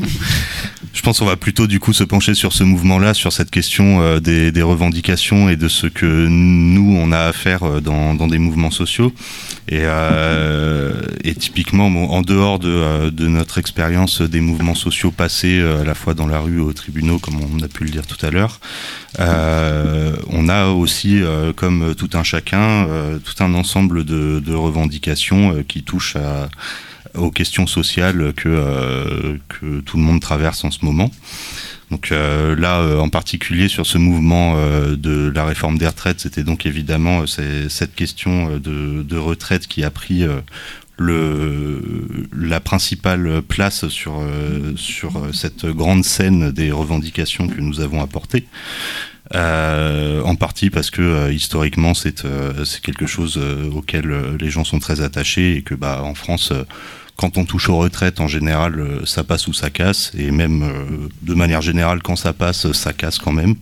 Je pense qu'on va plutôt du coup se pencher sur ce mouvement-là, sur cette question euh, des, des revendications et de ce que nous on a à faire euh, dans, dans des mouvements sociaux. Et, euh, et typiquement, bon, en dehors de, euh, de notre expérience des mouvements sociaux passés euh, à la fois dans la rue, aux tribunaux, comme on a pu le dire tout à l'heure, euh, on a aussi, euh, comme tout un chacun, euh, tout un ensemble de, de revendications euh, qui touchent à aux questions sociales que euh, que tout le monde traverse en ce moment. Donc euh, là, euh, en particulier sur ce mouvement euh, de la réforme des retraites, c'était donc évidemment euh, c'est cette question de, de retraite qui a pris euh, le la principale place sur euh, sur cette grande scène des revendications que nous avons apportées. Euh, en partie parce que euh, historiquement c'est euh, c'est quelque chose euh, auquel euh, les gens sont très attachés et que bah en France euh, quand on touche aux retraites en général euh, ça passe ou ça casse et même euh, de manière générale quand ça passe ça casse quand même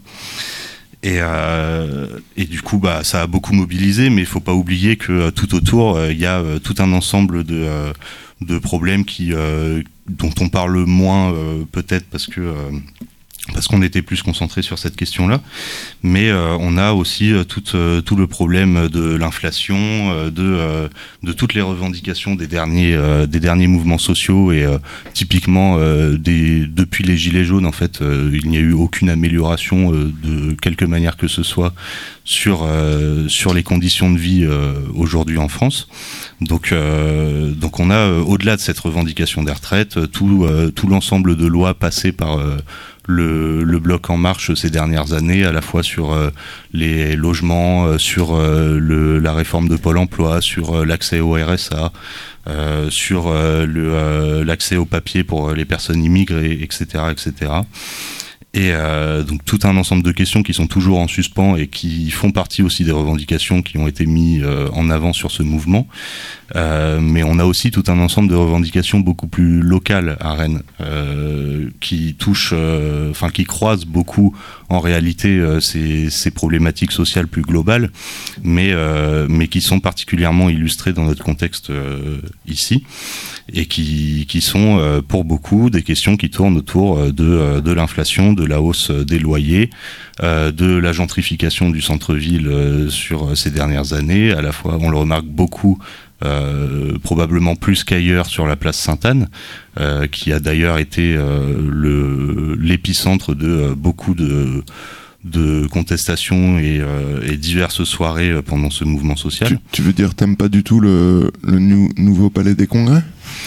et euh, et du coup bah ça a beaucoup mobilisé mais il faut pas oublier que euh, tout autour il euh, y a euh, tout un ensemble de euh, de problèmes qui euh, dont on parle moins euh, peut-être parce que euh, parce qu'on était plus concentré sur cette question-là, mais euh, on a aussi euh, tout, euh, tout le problème de l'inflation, euh, de, euh, de toutes les revendications des derniers, euh, des derniers mouvements sociaux et euh, typiquement euh, des, depuis les Gilets jaunes, en fait, euh, il n'y a eu aucune amélioration euh, de quelque manière que ce soit sur, euh, sur les conditions de vie euh, aujourd'hui en France. Donc, euh, donc on a, euh, au-delà de cette revendication des retraites, tout, euh, tout l'ensemble de lois passées par euh, le, le bloc En Marche ces dernières années, à la fois sur euh, les logements, euh, sur euh, le, la réforme de Pôle emploi, sur euh, l'accès au R S A, euh, sur euh, le, euh, l'accès au papier pour les personnes immigrées, et cetera, et cetera. Et euh, donc tout un ensemble de questions qui sont toujours en suspens et qui font partie aussi des revendications qui ont été mises euh, en avant sur ce mouvement. Euh, mais on a aussi tout un ensemble de revendications beaucoup plus locales à Rennes, euh, qui touchent, euh, enfin qui croisent beaucoup en réalité euh, ces, ces problématiques sociales plus globales, mais euh, mais qui sont particulièrement illustrées dans notre contexte euh, ici. Et qui, qui sont euh, pour beaucoup des questions qui tournent autour de, de l'inflation, de la hausse des loyers, euh, de la gentrification du centre-ville euh, sur ces dernières années. À la fois, on le remarque beaucoup, euh, probablement plus qu'ailleurs sur la place Sainte-Anne, euh, qui a d'ailleurs été euh, le, l'épicentre de euh, beaucoup de de contestations et, euh, et diverses soirées pendant ce mouvement social. Tu, tu veux dire t'aimes pas du tout le, le nou, nouveau palais des congrès?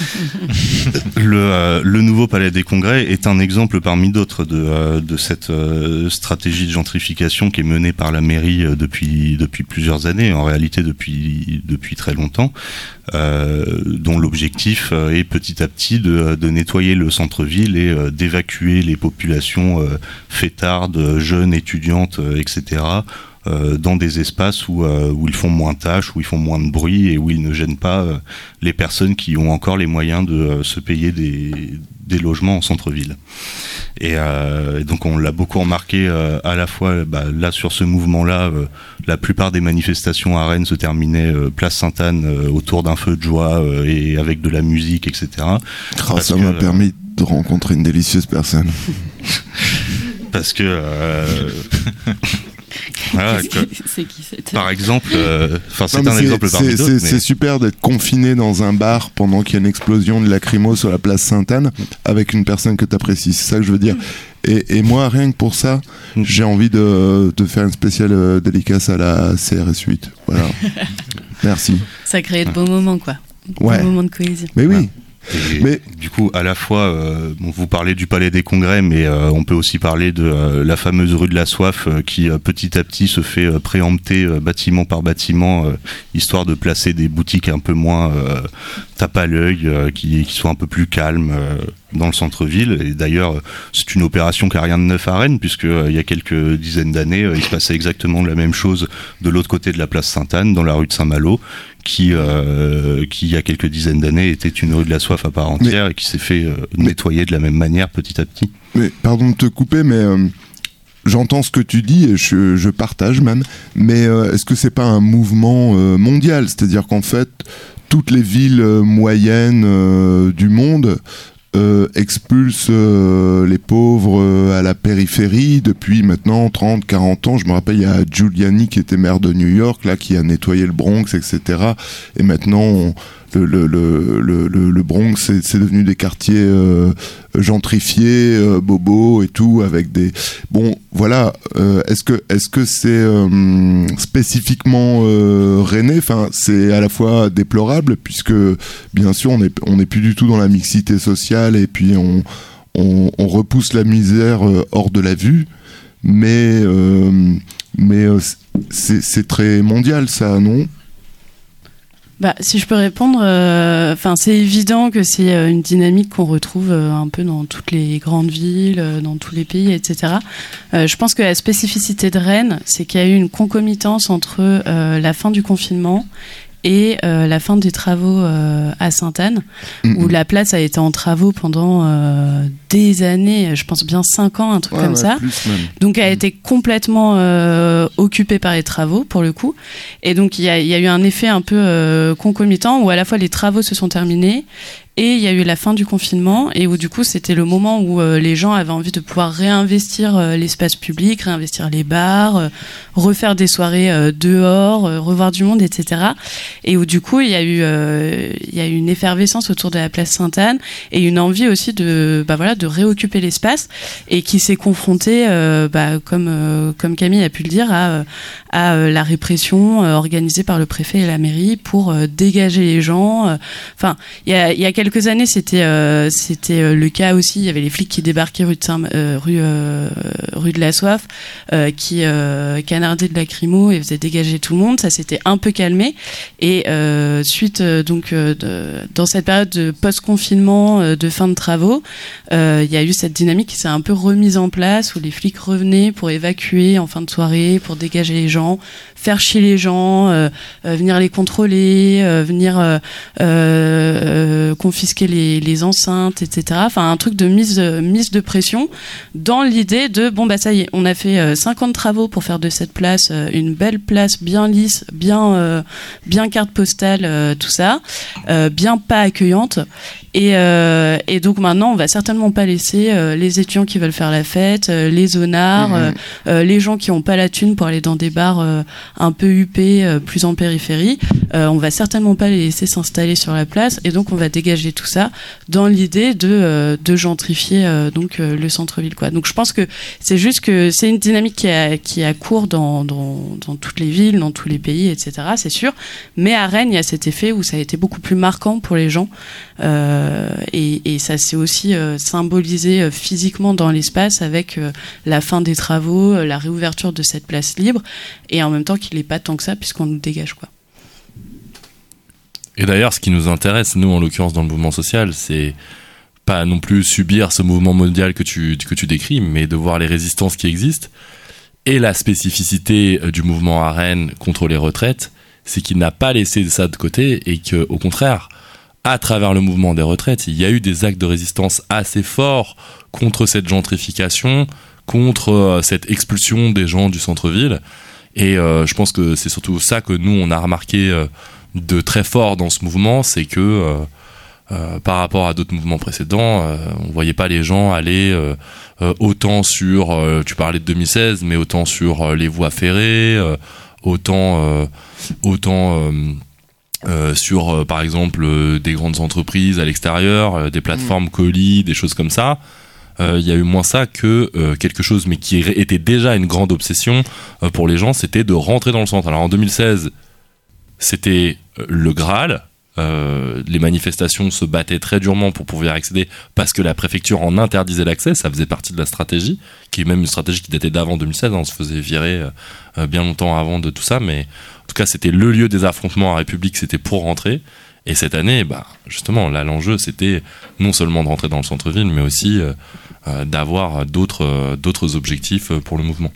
le, euh, le nouveau palais des congrès est un exemple parmi d'autres de, euh, de cette euh, stratégie de gentrification qui est menée par la mairie euh, depuis, depuis plusieurs années, en réalité depuis, depuis très longtemps, euh, dont l'objectif euh, est petit à petit de, de nettoyer le centre-ville et euh, d'évacuer les populations euh, fêtardes, jeunes, étudiantes, euh, et cetera, Euh, dans des espaces où, euh, où ils font moins tâches, où ils font moins de bruit et où ils ne gênent pas euh, les personnes qui ont encore les moyens de euh, se payer des, des logements en centre-ville. Et, euh, et donc on l'a beaucoup remarqué euh, à la fois bah, là sur ce mouvement-là, euh, la plupart des manifestations à Rennes se terminaient euh, place Sainte-Anne euh, autour d'un feu de joie euh, et avec de la musique, et cetera. Oh, ça m'a euh, permis de rencontrer une délicieuse personne. Parce que euh, voilà, que, c'est qui c'était par exemple, enfin euh, c'est un c'est, exemple parmi c'est, d'autres. C'est, mais... c'est super d'être confiné dans un bar pendant qu'il y a une explosion de lacrymo sur la place Sainte-Anne avec une personne que tu apprécies. C'est ça que je veux dire. Et, et moi, rien que pour ça, j'ai envie de, de faire une spéciale euh, dédicace à la C R S huit. Voilà. Merci. Ça crée de beaux moments, quoi. De ouais. beaux moments de cohésion. Mais oui. Ouais. Et mais du coup, à la fois, euh, bon, vous parlez du Palais des Congrès, mais euh, on peut aussi parler de euh, la fameuse rue de la Soif euh, qui euh, petit à petit se fait euh, préempter euh, bâtiment par bâtiment, euh, histoire de placer des boutiques un peu moins euh, tape à l'œil, euh, qui, qui soient un peu plus calmes. Euh, dans le centre-ville. Et d'ailleurs, c'est une opération qui n'a rien de neuf à Rennes, puisque euh, il y a quelques dizaines d'années, euh, il se passait exactement la même chose de l'autre côté de la place Sainte-Anne, dans la rue de Saint-Malo, qui, euh, qui il y a quelques dizaines d'années était une rue de la soif à part entière mais, et qui s'est fait euh, nettoyer de la même manière petit à petit. Mais pardon de te couper, mais euh, j'entends ce que tu dis et je, je partage même. Mais euh, est-ce que c'est pas un mouvement euh, mondial ? C'est-à-dire qu'en fait, toutes les villes euh, moyennes euh, du monde Euh, expulse euh, les pauvres euh, à la périphérie depuis maintenant trente, quarante ans. Je me rappelle, il y a Giuliani qui était maire de New York, là, qui a nettoyé le Bronx, et cetera. Et maintenant, on, le, le, le, le, le Bronx, c'est, c'est devenu des quartiers euh, gentrifiés, euh, bobos et tout, avec des... Bon, voilà. Euh, est-ce que, est-ce que c'est euh, spécifiquement euh, rennais ? Enfin, c'est à la fois déplorable, puisque, bien sûr, on n'est on n'est plus du tout dans la mixité sociale, et puis on, on, on repousse la misère euh, hors de la vue, mais, euh, mais euh, c'est, c'est très mondial, ça, non ? Bah, si je peux répondre, enfin, euh, c'est évident que c'est euh, une dynamique qu'on retrouve euh, un peu dans toutes les grandes villes, euh, dans tous les pays, et cetera. Euh, je pense que la spécificité de Rennes, c'est qu'il y a eu une concomitance entre euh, la fin du confinement et euh, la fin des travaux euh, à Sainte-Anne, mmh. où la place a été en travaux pendant euh, des années, je pense bien cinq ans, un truc ouais, comme ouais, ça. Donc elle a mmh. été complètement euh, occupée par les travaux, pour le coup. Et donc il y a, y a eu un effet un peu euh, concomitant, où à la fois les travaux se sont terminés, et il y a eu la fin du confinement, et où du coup c'était le moment où euh, les gens avaient envie de pouvoir réinvestir euh, l'espace public, réinvestir les bars, euh, refaire des soirées euh, dehors, euh, revoir du monde, et cetera. Et où du coup il y a eu euh, il y a eu une effervescence autour de la place Sainte-Anne, et une envie aussi de bah voilà de réoccuper l'espace, et qui s'est confrontée euh, bah, comme euh, comme Camille a pu le dire à à euh, la répression euh, organisée par le préfet et la mairie pour euh, dégager les gens. Enfin, euh, il y a il y a quelques années, c'était euh, c'était euh, le cas aussi. Il y avait les flics qui débarquaient rue de Saint, euh, rue euh, rue de la Soif, euh, qui euh, canardaient de lacrymo et faisaient dégager tout le monde. Ça s'était un peu calmé. Et euh, suite euh, donc euh, de, dans cette période de post-confinement, euh, de fin de travaux, euh, il y a eu cette dynamique qui s'est un peu remise en place, où les flics revenaient pour évacuer en fin de soirée, pour dégager les gens, faire chier les gens, euh, euh, venir les contrôler, euh, venir euh, euh, confisquer les, les enceintes, et cetera. Enfin, un truc de mise, mise de pression dans l'idée de bon bah ça y est, on a fait euh, cinquante travaux pour faire de cette place euh, une belle place bien lisse, bien euh, bien carte postale, euh, tout ça, euh, bien pas accueillante. Et, euh, et donc maintenant, on va certainement pas laisser euh, les étudiants qui veulent faire la fête, euh, les zonards, mmh. euh, euh, les gens qui ont pas la thune pour aller dans des bars euh, un peu huppés, euh, plus en périphérie. Euh, on va certainement pas les laisser s'installer sur la place, et donc on va dégager tout ça dans l'idée de euh, de gentrifier euh, donc euh, le centre-ville, quoi. Donc je pense que c'est juste que c'est une dynamique qui a qui a cours dans dans dans toutes les villes, dans tous les pays, et cetera. C'est sûr. Mais à Rennes, il y a cet effet où ça a été beaucoup plus marquant pour les gens. Euh, et, et ça s'est aussi euh, symbolisé euh, physiquement dans l'espace avec euh, la fin des travaux, euh, la réouverture de cette place libre, et en même temps qu'il n'est pas tant que ça puisqu'on nous dégage, quoi. Et d'ailleurs, ce qui nous intéresse, nous en l'occurrence dans le mouvement social, c'est pas non plus subir ce mouvement mondial que tu, que tu décris, mais de voir les résistances qui existent. Et la spécificité du mouvement à Rennes contre les retraites, c'est qu'il n'a pas laissé ça de côté, et qu'au contraire, à travers le mouvement des retraites, il y a eu des actes de résistance assez forts contre cette gentrification, contre euh, cette expulsion des gens du centre-ville. Et euh, je pense que c'est surtout ça que nous, on a remarqué euh, de très fort dans ce mouvement, c'est que euh, euh, par rapport à d'autres mouvements précédents, euh, on voyait pas les gens aller euh, euh, autant sur, euh, tu parlais de deux mille seize, mais autant sur euh, les voies ferrées, euh, autant... Euh, autant euh, Euh, sur euh, par exemple euh, des grandes entreprises à l'extérieur, euh, des plateformes mmh. colis, des choses comme ça. Il euh, y a eu moins ça que euh, quelque chose, mais qui était déjà une grande obsession euh, pour les gens, c'était de rentrer dans le centre. Alors en deux mille seize, c'était euh, le Graal. Euh, les manifestations se battaient très durement pour pouvoir y accéder parce que la préfecture en interdisait l'accès. Ça faisait partie de la stratégie, qui est même une stratégie qui datait d'avant deux mille seize. On se faisait virer euh, bien longtemps avant de tout ça, mais en tout cas c'était le lieu des affrontements à République, c'était pour rentrer. Et cette année, bah, justement, là, l'enjeu, c'était non seulement de rentrer dans le centre-ville, mais aussi euh, euh, d'avoir d'autres, euh, d'autres objectifs pour le mouvement.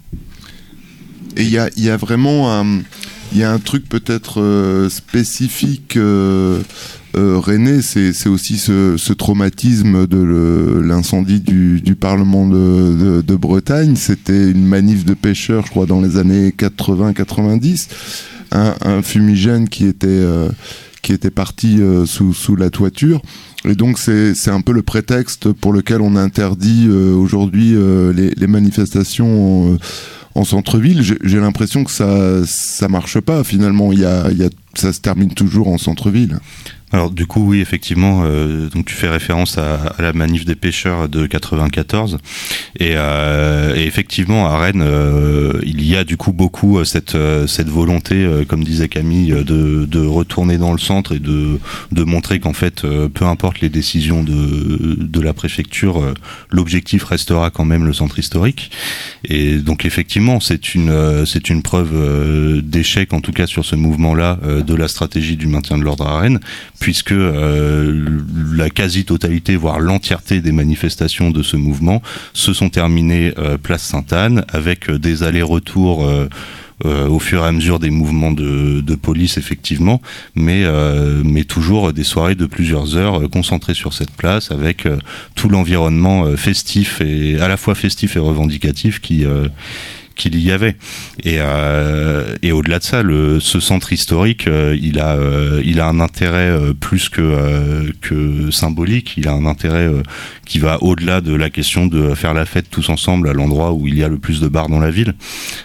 Et il y a, y a vraiment un, y a un truc peut-être euh, spécifique euh, euh, rennais, c'est, c'est aussi ce, ce traumatisme de le, l'incendie du, du Parlement de, de, de Bretagne. C'était une manif de pêcheurs, je crois, dans les années quatre-vingts quatre-vingt-dix. Un, un fumigène qui était, euh, qui était parti euh, sous, sous la toiture. Et donc c'est, c'est un peu le prétexte pour lequel on interdit euh, aujourd'hui euh, les, les manifestations euh, en centre-ville. J'ai, j'ai l'impression que ça ça marche pas finalement. Il y a, il y a, ça se termine toujours en centre-ville. Alors du coup oui effectivement euh, donc tu fais référence à, à la manif des pêcheurs de quatre-vingt-quatorze et, euh, et effectivement à Rennes euh, il y a du coup beaucoup cette euh, cette volonté euh, comme disait Camille de de retourner dans le centre et de de montrer qu'en fait euh, peu importe les décisions de de la préfecture euh, l'objectif restera quand même le centre historique et donc effectivement c'est une euh, c'est une preuve euh, d'échec en tout cas sur ce mouvement-là euh, de la stratégie du maintien de l'ordre à Rennes puisque euh, la quasi-totalité, voire l'entièreté des manifestations de ce mouvement se sont terminées euh, place Sainte-Anne, avec euh, des allers-retours euh, euh, au fur et à mesure des mouvements de, de police, effectivement, mais, euh, mais toujours des soirées de plusieurs heures euh, concentrées sur cette place, avec euh, tout l'environnement euh, festif, et à la fois festif et revendicatif qui... Euh, qu'il y avait et euh, et au-delà de ça le ce centre historique euh, il a euh, il a un intérêt euh, plus que euh, que symbolique, il a un intérêt euh, qui va au-delà de la question de faire la fête tous ensemble à l'endroit où il y a le plus de bars dans la ville.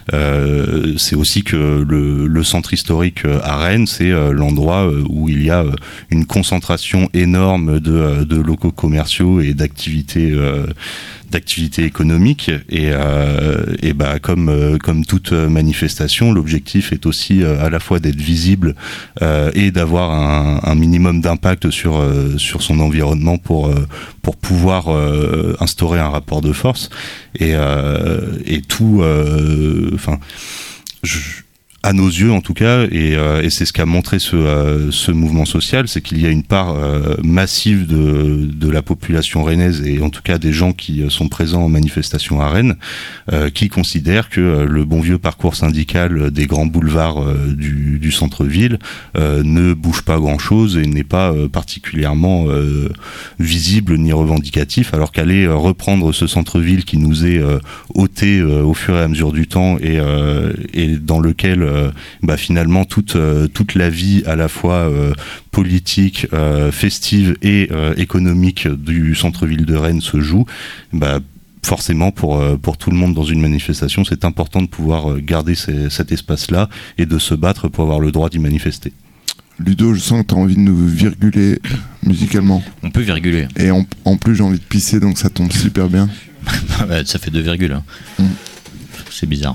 Euh, c'est aussi que le le centre historique à Rennes, c'est euh, l'endroit où il y a une concentration énorme de de locaux commerciaux et d'activités euh, d'activité économique et euh, et bah comme euh, comme toute manifestation, l'objectif est aussi euh, à la fois d'être visible euh, et d'avoir un, un minimum d'impact sur euh, sur son environnement pour euh, pour pouvoir euh, instaurer un rapport de force et euh, et tout enfin euh, à nos yeux en tout cas, et, euh, et c'est ce qu'a montré ce, euh, ce mouvement social, c'est qu'il y a une part euh, massive de, de la population rennaise, et en tout cas des gens qui sont présents en manifestation à Rennes, euh, qui considèrent que euh, le bon vieux parcours syndical des grands boulevards euh, du, du centre-ville euh, ne bouge pas grand-chose et n'est pas euh, particulièrement euh, visible ni revendicatif, alors qu'aller euh, reprendre ce centre-ville qui nous est euh, ôté euh, au fur et à mesure du temps et, euh, et dans lequel Euh, bah finalement toute euh, toute la vie à la fois euh, politique, euh, festive et euh, économique du centre-ville de Rennes se joue, bah forcément pour pour tout le monde dans une manifestation, c'est important de pouvoir garder ces, cet espace-là et de se battre pour avoir le droit d'y manifester. Ludo, je sens que tu as envie de nous virguler musicalement. On peut virguler. Et en, en plus, j'ai envie de pisser, donc ça tombe super bien. Ça fait deux virgules. Hein. Mm. C'est bizarre.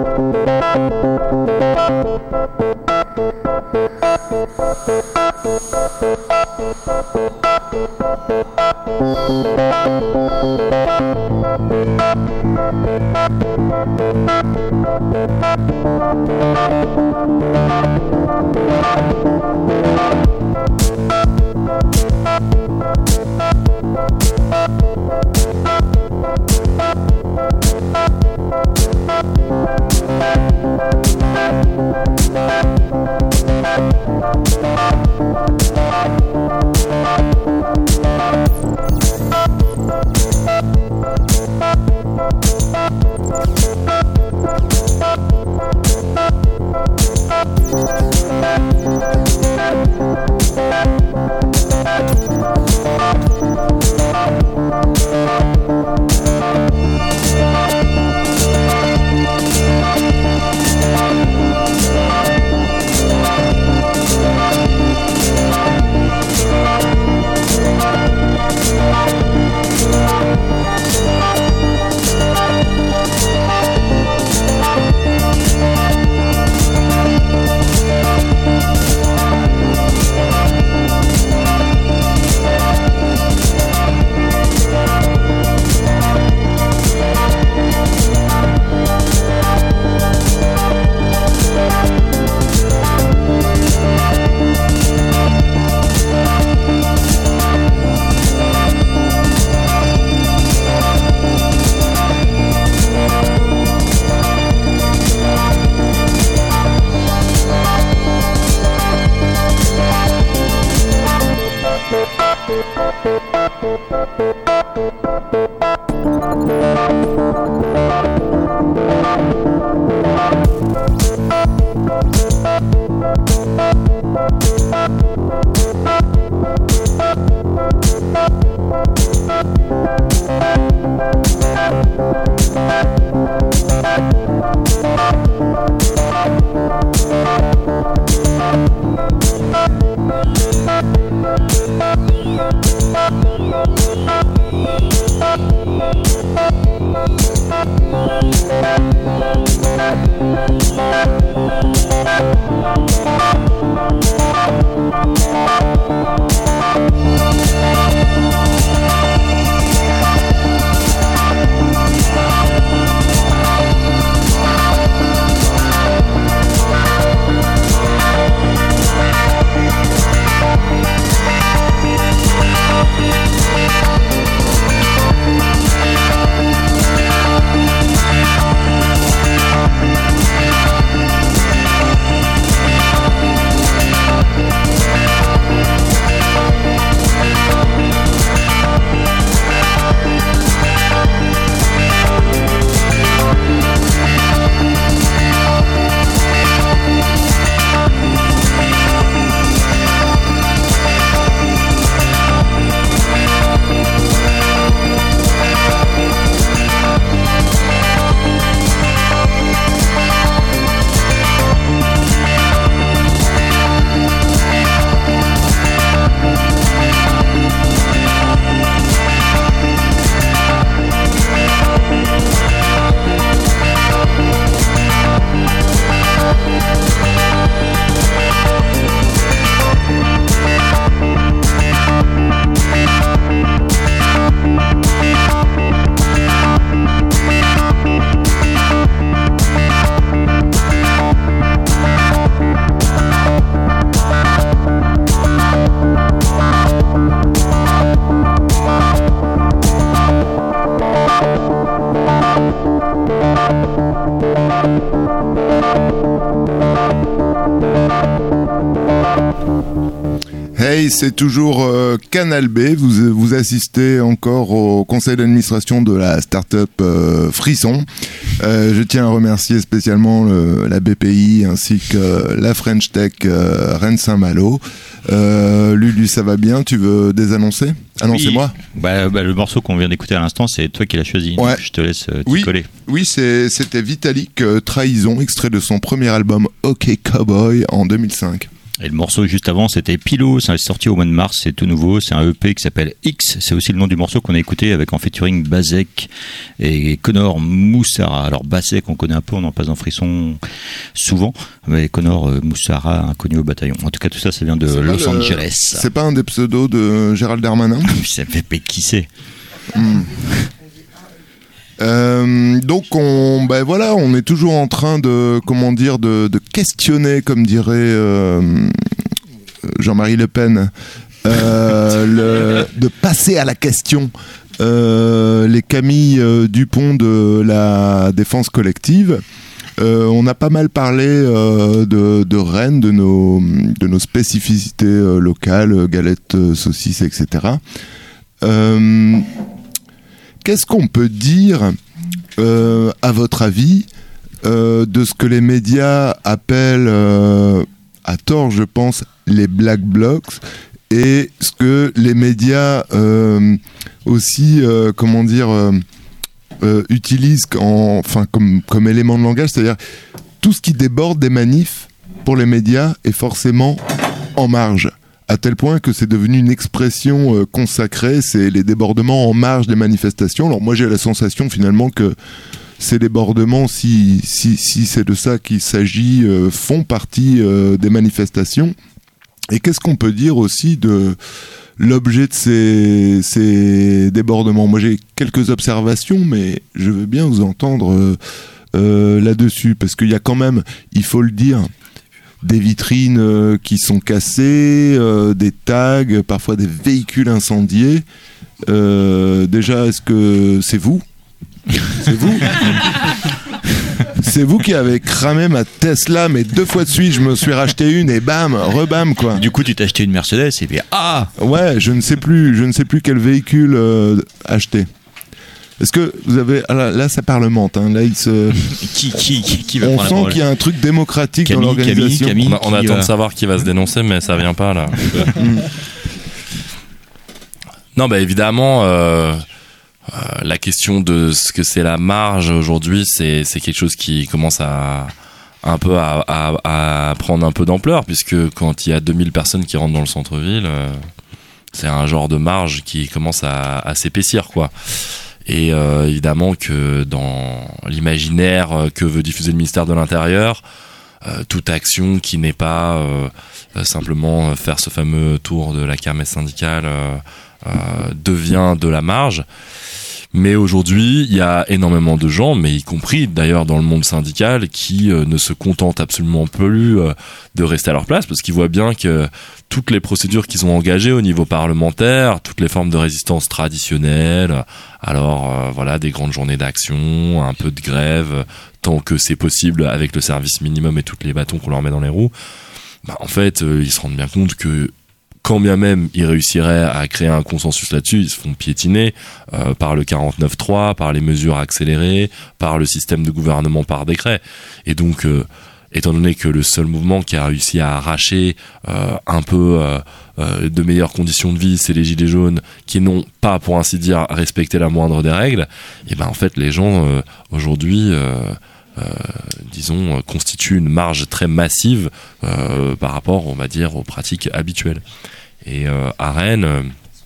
Hey, c'est toujours euh, Canal B. Vous, vous assistez encore au conseil d'administration de la start-up euh, Frisson. Euh, je tiens à remercier spécialement le, la B P I ainsi que la French Tech euh, Rennes-Saint-Malo. Euh, Lulu, ça va bien? Tu veux désannoncer? Ah non, oui. C'est moi. Bah, bah, le morceau qu'on vient d'écouter à l'instant, c'est toi qui l'as choisi. Ouais. Je te laisse euh, t'y oui. coller. Oui, c'est, c'était Vitalik euh, Trahison, extrait de son premier album OK Cowboy en deux mille cinq. Et le morceau juste avant, c'était Pilo, c'est sorti au mois de mars, c'est tout nouveau, c'est un E P qui s'appelle X, c'est aussi le nom du morceau qu'on a écouté avec en featuring Bazek et Connor Moussara. Alors Bazek, on connaît un peu, on en passe en frisson souvent, mais Connor Moussara, inconnu au bataillon. En tout cas, tout ça, ça vient de c'est Los le... Angeles. C'est pas un des pseudos de Gérald Darmanin? Ça fait qui c'est hmm. Euh, donc on, ben voilà, on est toujours en train de, comment dire, de, de questionner, comme dirait euh, Jean-Marie Le Pen, euh, le, de passer à la question. Euh, les Camille euh, Dupont de la défense collective. Euh, on a pas mal parlé euh, de, de Rennes, de nos, de nos spécificités euh, locales, galettes, euh, saucisses, et cetera. Euh, Qu'est-ce qu'on peut dire, euh, à votre avis, euh, de ce que les médias appellent, euh, à tort je pense, les black blocs, et ce que les médias euh, aussi, euh, comment dire, euh, euh, utilisent en, enfin, comme, comme élément de langage, c'est-à-dire tout ce qui déborde des manifs pour les médias est forcément en marge. À tel point que c'est devenu une expression euh, consacrée, c'est les débordements en marge des manifestations. Alors moi j'ai la sensation finalement que ces débordements, si, si, si c'est de ça qu'il s'agit, euh, font partie euh, des manifestations. Et qu'est-ce qu'on peut dire aussi de l'objet de ces, ces débordements? Moi j'ai quelques observations, mais je veux bien vous entendre euh, euh, là-dessus, parce qu'il y a quand même, il faut le dire, des vitrines euh, qui sont cassées, euh, des tags, parfois des véhicules incendiés. Euh, déjà, est-ce que c'est vous ? C'est vous ? C'est vous qui avez cramé ma Tesla, mais deux fois de suite, je me suis racheté une et bam, rebam quoi. Du coup, tu t'as acheté une Mercedes et puis ah ! Ouais, je ne sais plus, je ne sais plus quel véhicule euh, acheter. Est-ce que vous avez... Ah là, là, ça parlemente. Hein. Là, il se... qui, qui, qui, qui va On prendre la sent parole ? qu'il y a un truc démocratique Camille, dans l'organisation. Camille, Camille, on, on attend va... de savoir qui va se dénoncer, mais ça vient pas, là. Non, bah évidemment, euh, euh, la question de ce que c'est la marge aujourd'hui, c'est, c'est quelque chose qui commence à... un peu à, à, à prendre un peu d'ampleur, puisque quand il y a deux mille personnes qui rentrent dans le centre-ville, euh, c'est un genre de marge qui commence à, à s'épaissir, quoi. Et euh, évidemment que dans l'imaginaire que veut diffuser le ministère de l'Intérieur, euh, toute action qui n'est pas euh, simplement faire ce fameux tour de la kermesse syndicale euh, euh, devient de la marge. Mais aujourd'hui, il y a énormément de gens, mais y compris d'ailleurs dans le monde syndical, qui euh, ne se contentent absolument plus euh, de rester à leur place, parce qu'ils voient bien que toutes les procédures qu'ils ont engagées au niveau parlementaire, toutes les formes de résistance traditionnelles, alors euh, voilà, des grandes journées d'action, un peu de grève, tant que c'est possible avec le service minimum et tous les bâtons qu'on leur met dans les roues, bah, en fait, euh, ils se rendent bien compte que quand bien même ils réussiraient à créer un consensus là-dessus, ils se font piétiner euh, par le quarante-neuf trois, par les mesures accélérées, par le système de gouvernement par décret. Et donc, euh, étant donné que le seul mouvement qui a réussi à arracher euh, un peu euh, euh, de meilleures conditions de vie, c'est les Gilets jaunes, qui n'ont pas, pour ainsi dire, respecté la moindre des règles, et ben en fait, les gens, euh, aujourd'hui... Euh, Euh, disons, constitue une marge très massive euh, par rapport, on va dire, aux pratiques habituelles. Et euh, à Rennes, euh,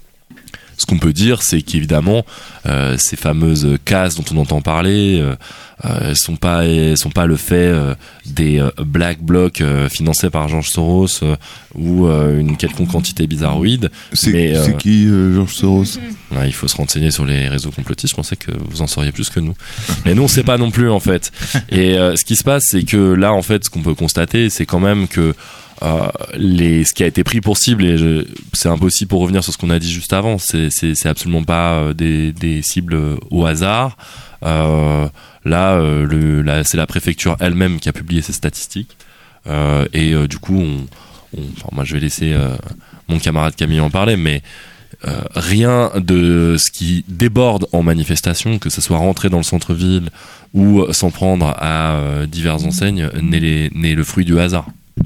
ce qu'on peut dire, c'est qu'évidemment, euh, ces fameuses cases dont on entend parler, euh, euh, sont pas, sont pas le fait euh, des euh, black blocs euh, financés par George Soros euh, ou euh, une quelconque entité bizarroïde. C'est, mais, euh, c'est qui euh, George Soros ? Ouais, il faut se renseigner sur les réseaux complotistes. Je pensais que vous en sauriez plus que nous, mais nous on sait pas non plus en fait. Et euh, ce qui se passe, c'est que là en fait, ce qu'on peut constater, c'est quand même que euh, les, ce qui a été pris pour cible, et je, c'est impossible pour revenir sur ce qu'on a dit juste avant. C'est, c'est, c'est absolument pas euh, des, des cibles au hasard. Euh, là, euh, le, la, c'est la préfecture elle-même qui a publié ces statistiques. Euh, et euh, du coup, on, on, enfin, moi je vais laisser euh, mon camarade Camille en parler, mais Euh, rien de ce qui déborde en manifestation, que ce soit rentrer dans le centre-ville ou s'en prendre à euh, diverses enseignes, n'est, les, n'est le fruit du hasard.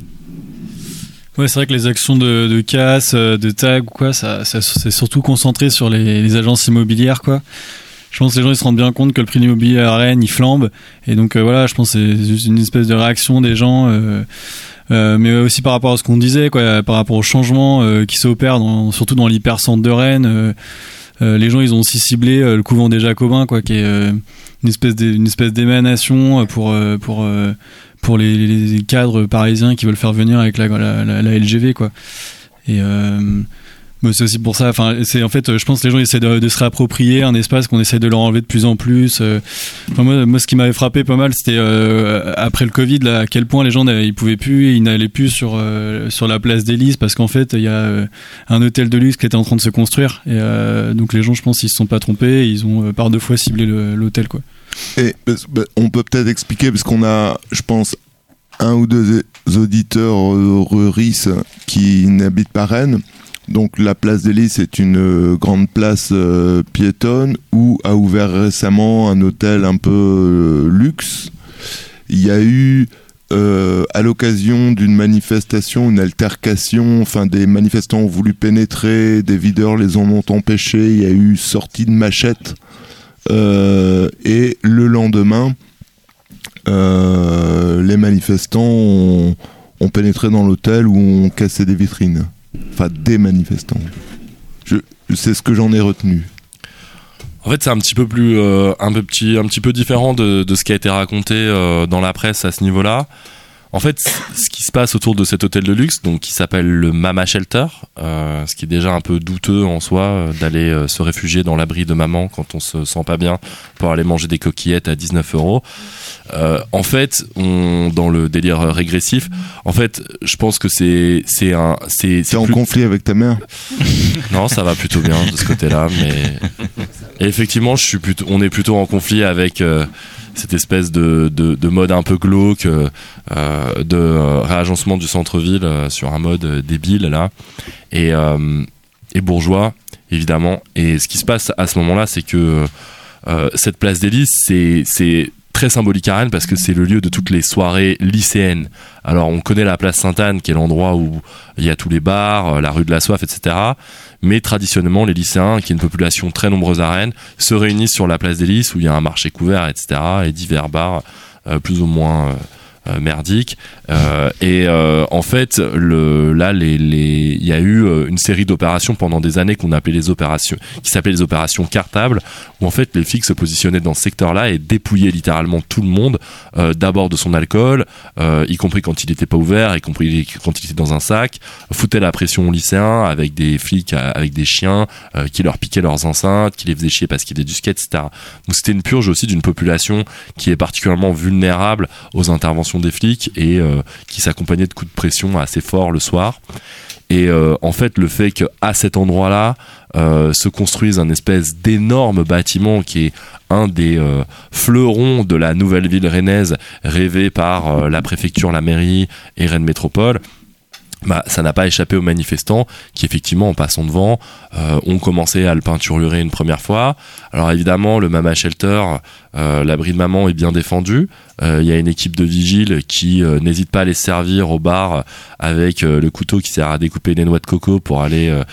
Ouais, c'est vrai que les actions de, de casse, de tag ou quoi, ça, ça, c'est surtout concentré sur les, les agences immobilières, quoi. Je pense que les gens ils se rendent bien compte que le prix de l'immobilier à Rennes il flambe, et donc euh, voilà, je pense que c'est juste une espèce de réaction des gens. Euh, Euh, mais aussi par rapport à ce qu'on disait, quoi, par rapport aux changements euh, qui s'opèrent, dans, surtout dans l'hypercentre de Rennes. Euh, euh, les gens, ils ont aussi ciblé euh, le couvent des Jacobins, quoi, qui est euh, une espèce de, une espèce d'émanation pour euh, pour euh, pour les, les cadres parisiens qui veulent faire venir avec la la, la, la L G V, quoi. Et euh, mais c'est aussi pour ça, enfin, c'est en fait, je pense que les gens essaient de, de se réapproprier un espace qu'on essaie de leur enlever de plus en plus. Enfin, moi, moi, ce qui m'avait frappé pas mal, c'était euh, après le Covid, là, à quel point les gens ils pouvaient plus, ils n'allaient plus sur euh, sur la place des Lys parce qu'en fait, il y a euh, un hôtel de luxe qui était en train de se construire. Et euh, donc les gens, je pense, ils se sont pas trompés, ils ont euh, par deux fois ciblé le, l'hôtel, quoi. Et on peut peut-être expliquer parce qu'on a, je pense, un ou deux auditeurs euh, ruris qui n'habitent pas Rennes. Donc la place des Lys est une euh, grande place euh, piétonne où a ouvert récemment un hôtel un peu euh, luxe. Il y a eu euh, à l'occasion d'une manifestation, une altercation, enfin des manifestants ont voulu pénétrer, des videurs les en ont empêchés, il y a eu sortie de machettes euh, et le lendemain euh, les manifestants ont, ont pénétré dans l'hôtel où ont cassé des vitrines. Enfin, des manifestants. Je, c'est ce que j'en ai retenu. En fait, c'est un petit peu plus, euh, un peu petit, un petit peu différent de, de ce qui a été raconté euh, dans la presse à ce niveau-là. En fait, ce qui se passe autour de cet hôtel de luxe, donc qui s'appelle le Mama Shelter, euh, ce qui est déjà un peu douteux en soi euh, d'aller euh, se réfugier dans l'abri de maman quand on se sent pas bien pour aller manger des coquillettes à dix-neuf euros. Euh, en fait, on, dans le délire régressif, en fait, je pense que c'est c'est un c'est c'est T'es en plus... conflit avec ta mère? Non, ça va plutôt bien de ce côté-là, mais et effectivement, je suis plutôt, on est plutôt en conflit avec euh, cette espèce de, de, de mode un peu glauque, euh, de euh, réagencement du centre-ville euh, sur un mode euh, débile là, et, euh, et bourgeois évidemment. Et ce qui se passe à ce moment-là, c'est que euh, cette place des Lys, c'est c'est très symbolique à Rennes parce que c'est le lieu de toutes les soirées lycéennes. Alors on connaît la place Sainte-Anne qui est l'endroit où il y a tous les bars, la rue de la Soif, et cetera. Mais traditionnellement les lycéens, qui est une population très nombreuse à Rennes, se réunissent sur la place des Lys où il y a un marché couvert, et cetera. Et divers bars euh, plus ou moins euh, euh, merdiques. Euh, et euh, en fait, le, là, les, les, il y a eu euh, une série d'opérations pendant des années qu'on appelait les opérations, qui s'appelaient les opérations cartables, où en fait les flics se positionnaient dans ce secteur-là et dépouillaient littéralement tout le monde, euh, d'abord de son alcool, euh, y compris quand il n'était pas ouvert, y compris quand il était dans un sac, foutaient la pression aux lycéens avec des flics avec des chiens euh, qui leur piquaient leurs enceintes, qui les faisaient chier parce qu'ils étaient du skate, et cetera. Donc c'était une purge aussi d'une population qui est particulièrement vulnérable aux interventions des flics et euh, qui s'accompagnait de coups de pression assez forts le soir. Et euh, en fait, le fait qu'à cet endroit-là euh, se construise un espèce d'énorme bâtiment qui est un des euh, fleurons de la nouvelle ville rennaise rêvée par euh, la préfecture, la mairie et Rennes Métropole, bah, ça n'a pas échappé aux manifestants qui effectivement en passant devant euh, ont commencé à le peinturer une première fois. Alors évidemment le Mama Shelter, euh, l'abri de maman est bien défendu. Il euh, y a une équipe de vigiles qui euh, n'hésite pas à les servir au bar avec euh, le couteau qui sert à découper des noix de coco pour aller euh,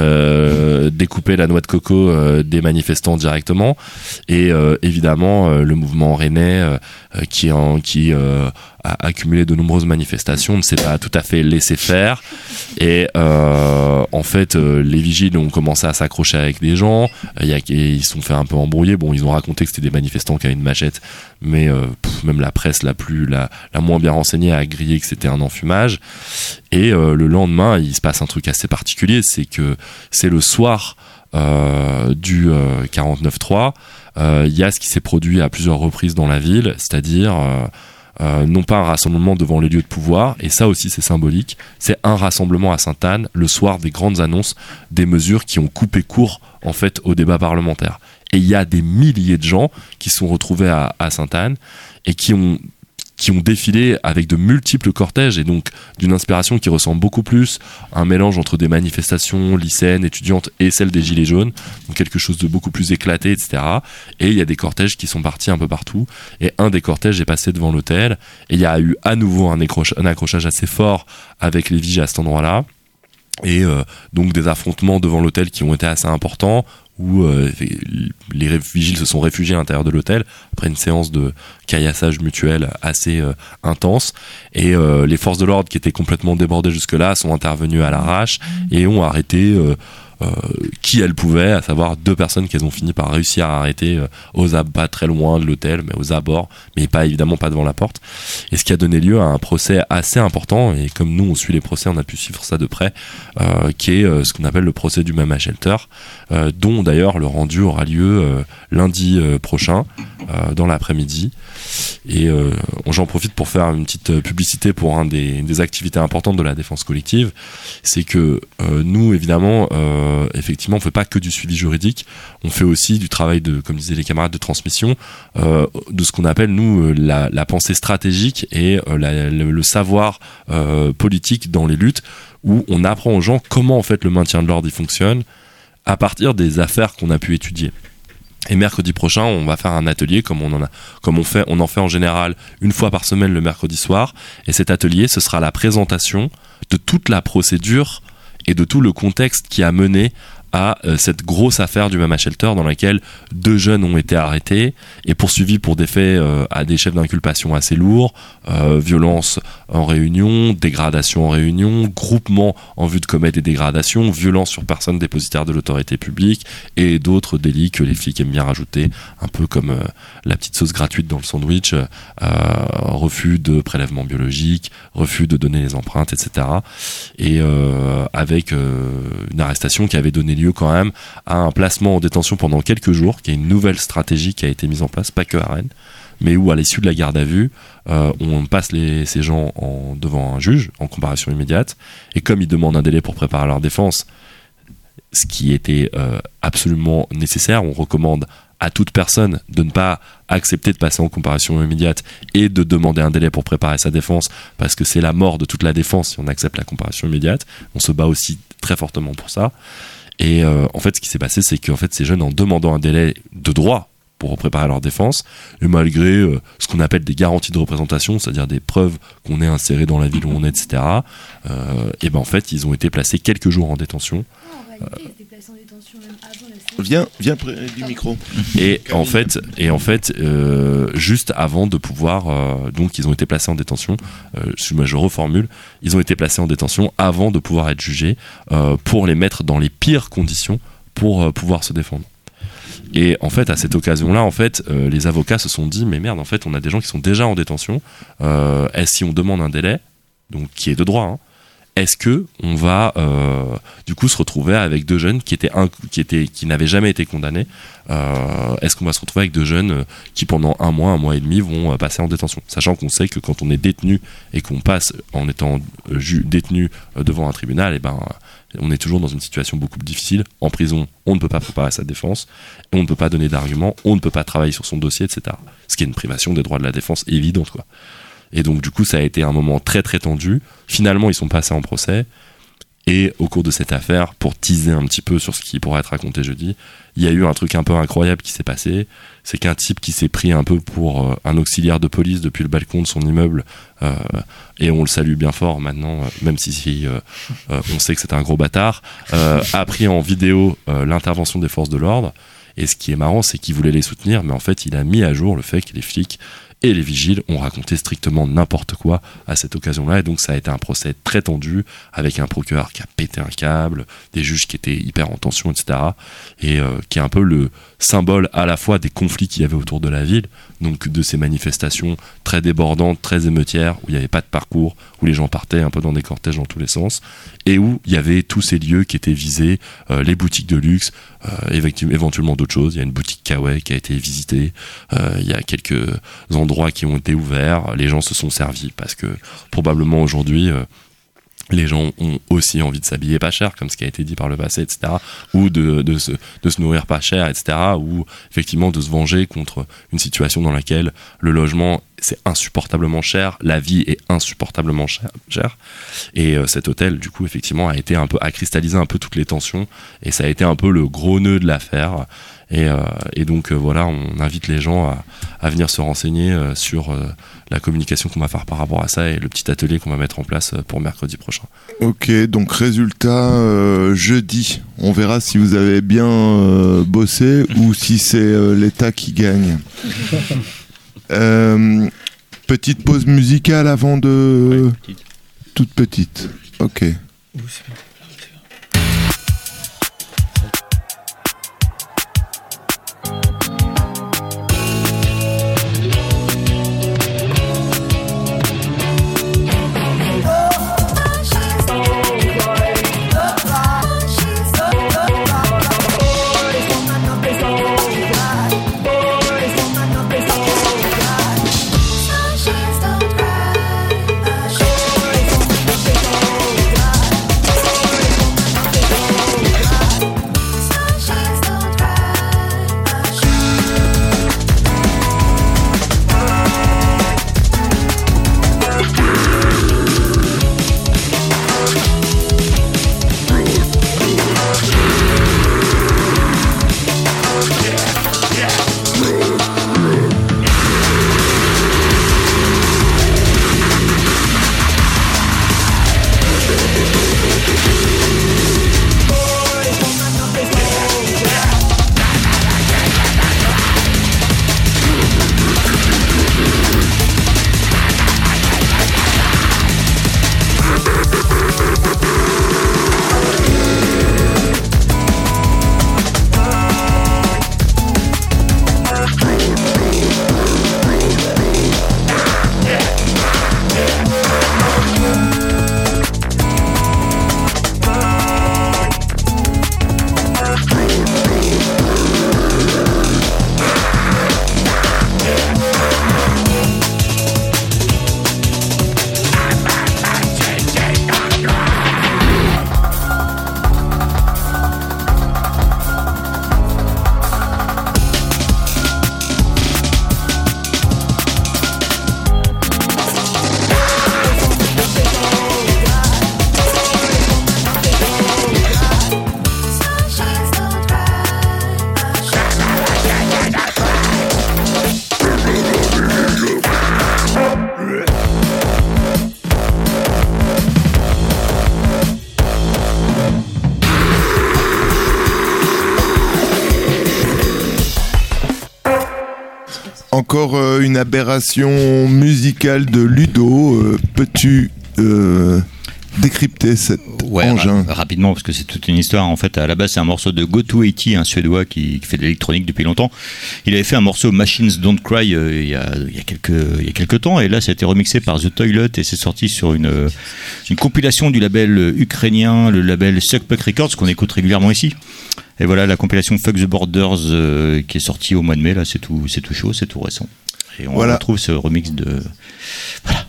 euh, découper la noix de coco euh, des manifestants directement. Et euh, évidemment euh, le mouvement rennais euh, qui, en, qui euh, a accumulé de nombreuses manifestations ne s'est pas tout à fait laissé faire. Et euh, en fait euh, les vigiles ont commencé à s'accrocher avec des gens. Il y a, ils se sont fait un peu embrouiller. Bon, ils ont raconté que c'était des manifestants qui avaient une machette, mais euh, pff, même la presse la plus la, la moins bien renseignée a grillé que c'était un enfumage. Et euh, le lendemain il se passe un truc assez particulier, c'est que c'est le soir euh, du euh, quarante-neuf trois. Il euh, y a ce qui s'est produit à plusieurs reprises dans la ville, c'est-à-dire euh, Euh, non pas un rassemblement devant les lieux de pouvoir, et ça aussi c'est symbolique, c'est un rassemblement à Sainte-Anne le soir des grandes annonces des mesures qui ont coupé court en fait au débat parlementaire. Et il y a des milliers de gens qui se sont retrouvés à, à Sainte-Anne et qui ont qui ont défilé avec de multiples cortèges et donc d'une inspiration qui ressemble beaucoup plus à un mélange entre des manifestations lycéennes, étudiantes et celles des Gilets jaunes, donc quelque chose de beaucoup plus éclaté, et cetera. Et il y a des cortèges qui sont partis un peu partout, et un des cortèges est passé devant l'hôtel, et il y a eu à nouveau un, accroche- un accrochage assez fort avec les vigiles à cet endroit-là, et euh, donc des affrontements devant l'hôtel qui ont été assez importants, où euh, les vigiles se sont réfugiés à l'intérieur de l'hôtel après une séance de caillassage mutuel assez euh, intense, et euh, les forces de l'ordre qui étaient complètement débordées jusque-là sont intervenues à l'arrache et ont arrêté euh, euh, qui elles pouvaient, à savoir deux personnes qu'elles ont fini par réussir à arrêter euh, aux ab- pas très loin de l'hôtel, mais aux abords, mais pas évidemment pas devant la porte, et ce qui a donné lieu à un procès assez important. Et comme nous on suit les procès, on a pu suivre ça de près, euh, qui est euh, ce qu'on appelle le procès du Mama Shelter, euh, dont d'ailleurs le rendu aura lieu euh, lundi euh, prochain euh, dans l'après-midi. Et euh, j'en profite pour faire une petite publicité pour un des, des activités importantes de la défense collective. C'est que euh, nous, évidemment, euh, effectivement, on fait pas que du suivi juridique, on fait aussi du travail de, comme disaient les camarades, de transmission, euh, de ce qu'on appelle, nous, la, la pensée stratégique et euh, la, le, le savoir euh, politique dans les luttes, où on apprend aux gens comment, en fait, le maintien de l'ordre y fonctionne à partir des affaires qu'on a pu étudier. Et mercredi prochain, on va faire un atelier comme on en a, comme on fait, on en fait en général une fois par semaine le mercredi soir. Et cet atelier, ce sera la présentation de toute la procédure et de tout le contexte qui a mené à euh, cette grosse affaire du Mama Shelter, dans laquelle deux jeunes ont été arrêtés et poursuivis pour des faits euh, à des chefs d'inculpation assez lourds, euh, violence en réunion, dégradation en réunion, groupement en vue de commettre des dégradations, violence sur personne dépositaire de l'autorité publique et d'autres délits que les flics aiment bien rajouter, un peu comme euh, la petite sauce gratuite dans le sandwich, euh, refus de prélèvement biologique, refus de donner les empreintes, et cetera. Et euh, avec euh, une arrestation qui avait donné lieu quand même à un placement en détention pendant quelques jours, qui est une nouvelle stratégie qui a été mise en place, pas que à Rennes, mais où à l'issue de la garde à vue, euh, on passe les, ces gens en, devant un juge en comparution immédiate, et comme ils demandent un délai pour préparer leur défense, ce qui était euh, absolument nécessaire, on recommande à toute personne de ne pas accepter de passer en comparution immédiate et de demander un délai pour préparer sa défense, parce que c'est la mort de toute la défense si on accepte la comparution immédiate. On se bat aussi très fortement pour ça. Et euh, en fait, ce qui s'est passé, c'est qu'en fait, ces jeunes, en demandant un délai de droit pour préparer leur défense, et malgré euh, ce qu'on appelle des garanties de représentation, c'est-à-dire des preuves qu'on est inséré dans la ville où on est, et cetera, euh, et ben en fait, ils ont été placés quelques jours en détention. En réalité, ils étaient placés en détention même avant la séance. Viens, viens près du micro. Et en fait, et en fait, euh, juste avant de pouvoir, euh, donc ils ont été placés en détention. Euh, je, je reformule, ils ont été placés en détention avant de pouvoir être jugés, euh, pour les mettre dans les pires conditions pour euh, pouvoir se défendre. Et en fait, à cette occasion-là, en fait, euh, les avocats se sont dit, mais merde, en fait, on a des gens qui sont déjà en détention. Euh, est-ce si on demande un délai, donc qui est de droit, hein, est-ce que on va euh, du coup se retrouver avec deux jeunes qui étaient un, qui étaient qui n'avaient jamais été condamnés, euh, est-ce qu'on va se retrouver avec deux jeunes euh, qui pendant un mois, un mois et demi vont euh, passer en détention, sachant qu'on sait que quand on est détenu et qu'on passe en étant euh, ju- détenu euh, devant un tribunal, et ben euh, on est toujours dans une situation beaucoup plus difficile. En prison, on ne peut pas préparer sa défense, on ne peut pas donner d'arguments, on ne peut pas travailler sur son dossier, et cetera. Ce qui est une privation des droits de la défense évidente, quoi. Et donc du coup ça a été un moment très très tendu. Finalement ils sont passés en procès, et au cours de cette affaire, pour teaser un petit peu sur ce qui pourrait être raconté jeudi, il y a eu un truc un peu incroyable qui s'est passé. C'est qu'un type qui s'est pris un peu pour euh, un auxiliaire de police depuis le balcon de son immeuble, euh, et on le salue bien fort maintenant, euh, même si, si euh, euh, on sait que c'est un gros bâtard, euh, a pris en vidéo euh, l'intervention des forces de l'ordre. Et ce qui est marrant, c'est qu'il voulait les soutenir, mais en fait il a mis à jour le fait que les flics et les vigiles ont raconté strictement n'importe quoi à cette occasion-là. Et donc ça a été un procès très tendu, avec un procureur qui a pété un câble, des juges qui étaient hyper en tension, et cetera. Et euh, qui est un peu le symbole à la fois des conflits qu'il y avait autour de la ville, donc de ces manifestations très débordantes, très émeutières, où il n'y avait pas de parcours, où les gens partaient un peu dans des cortèges dans tous les sens, et où il y avait tous ces lieux qui étaient visés, euh, les boutiques de luxe, euh, éventuellement d'autres choses. Il y a une boutique Kawaii qui a été visitée, euh, il y a quelques endroits qui ont été ouverts, les gens se sont servis, parce que probablement aujourd'hui euh, les gens ont aussi envie de s'habiller pas cher, comme ce qui a été dit par le passé, et cetera, ou de, de, se, de se nourrir pas cher, et cetera, ou effectivement de se venger contre une situation dans laquelle le logement, c'est insupportablement cher, la vie est insupportablement cher, cher. Et euh, cet hôtel, du coup, effectivement, a été un peu, a cristallisé un peu toutes les tensions, et ça a été un peu le gros nœud de l'affaire. Et, euh, et donc euh, voilà, on invite les gens à, à venir se renseigner euh, sur euh, la communication qu'on va faire par rapport à ça et le petit atelier qu'on va mettre en place euh, pour mercredi prochain. Ok, donc résultat euh, jeudi. On verra si vous avez bien euh, bossé ou si c'est euh, l'État qui gagne. euh, petite pause musicale avant de... Ouais, petite. Toute petite. Ok. Encore euh, une aberration musicale de Ludo. Euh, peux-tu euh, décrypter cet ouais, engin ra- rapidement, parce que c'est toute une histoire. En fait, à la base, c'est un morceau de Go to eighty, un Suédois qui, qui fait de l'électronique depuis longtemps. Il avait fait un morceau Machines Don't Cry euh, il, y a, il, y a quelques, il y a quelques temps, et là, ça a été remixé par The Toilet, et c'est sorti sur une, une compilation du label ukrainien, le label Suck Puck Records, qu'on écoute régulièrement ici. Et voilà, la compilation Fuck the Borders euh, qui est sortie au mois de mai, là, c'est tout, c'est tout chaud, c'est tout récent. Et on voilà. retrouve ce remix de... Voilà.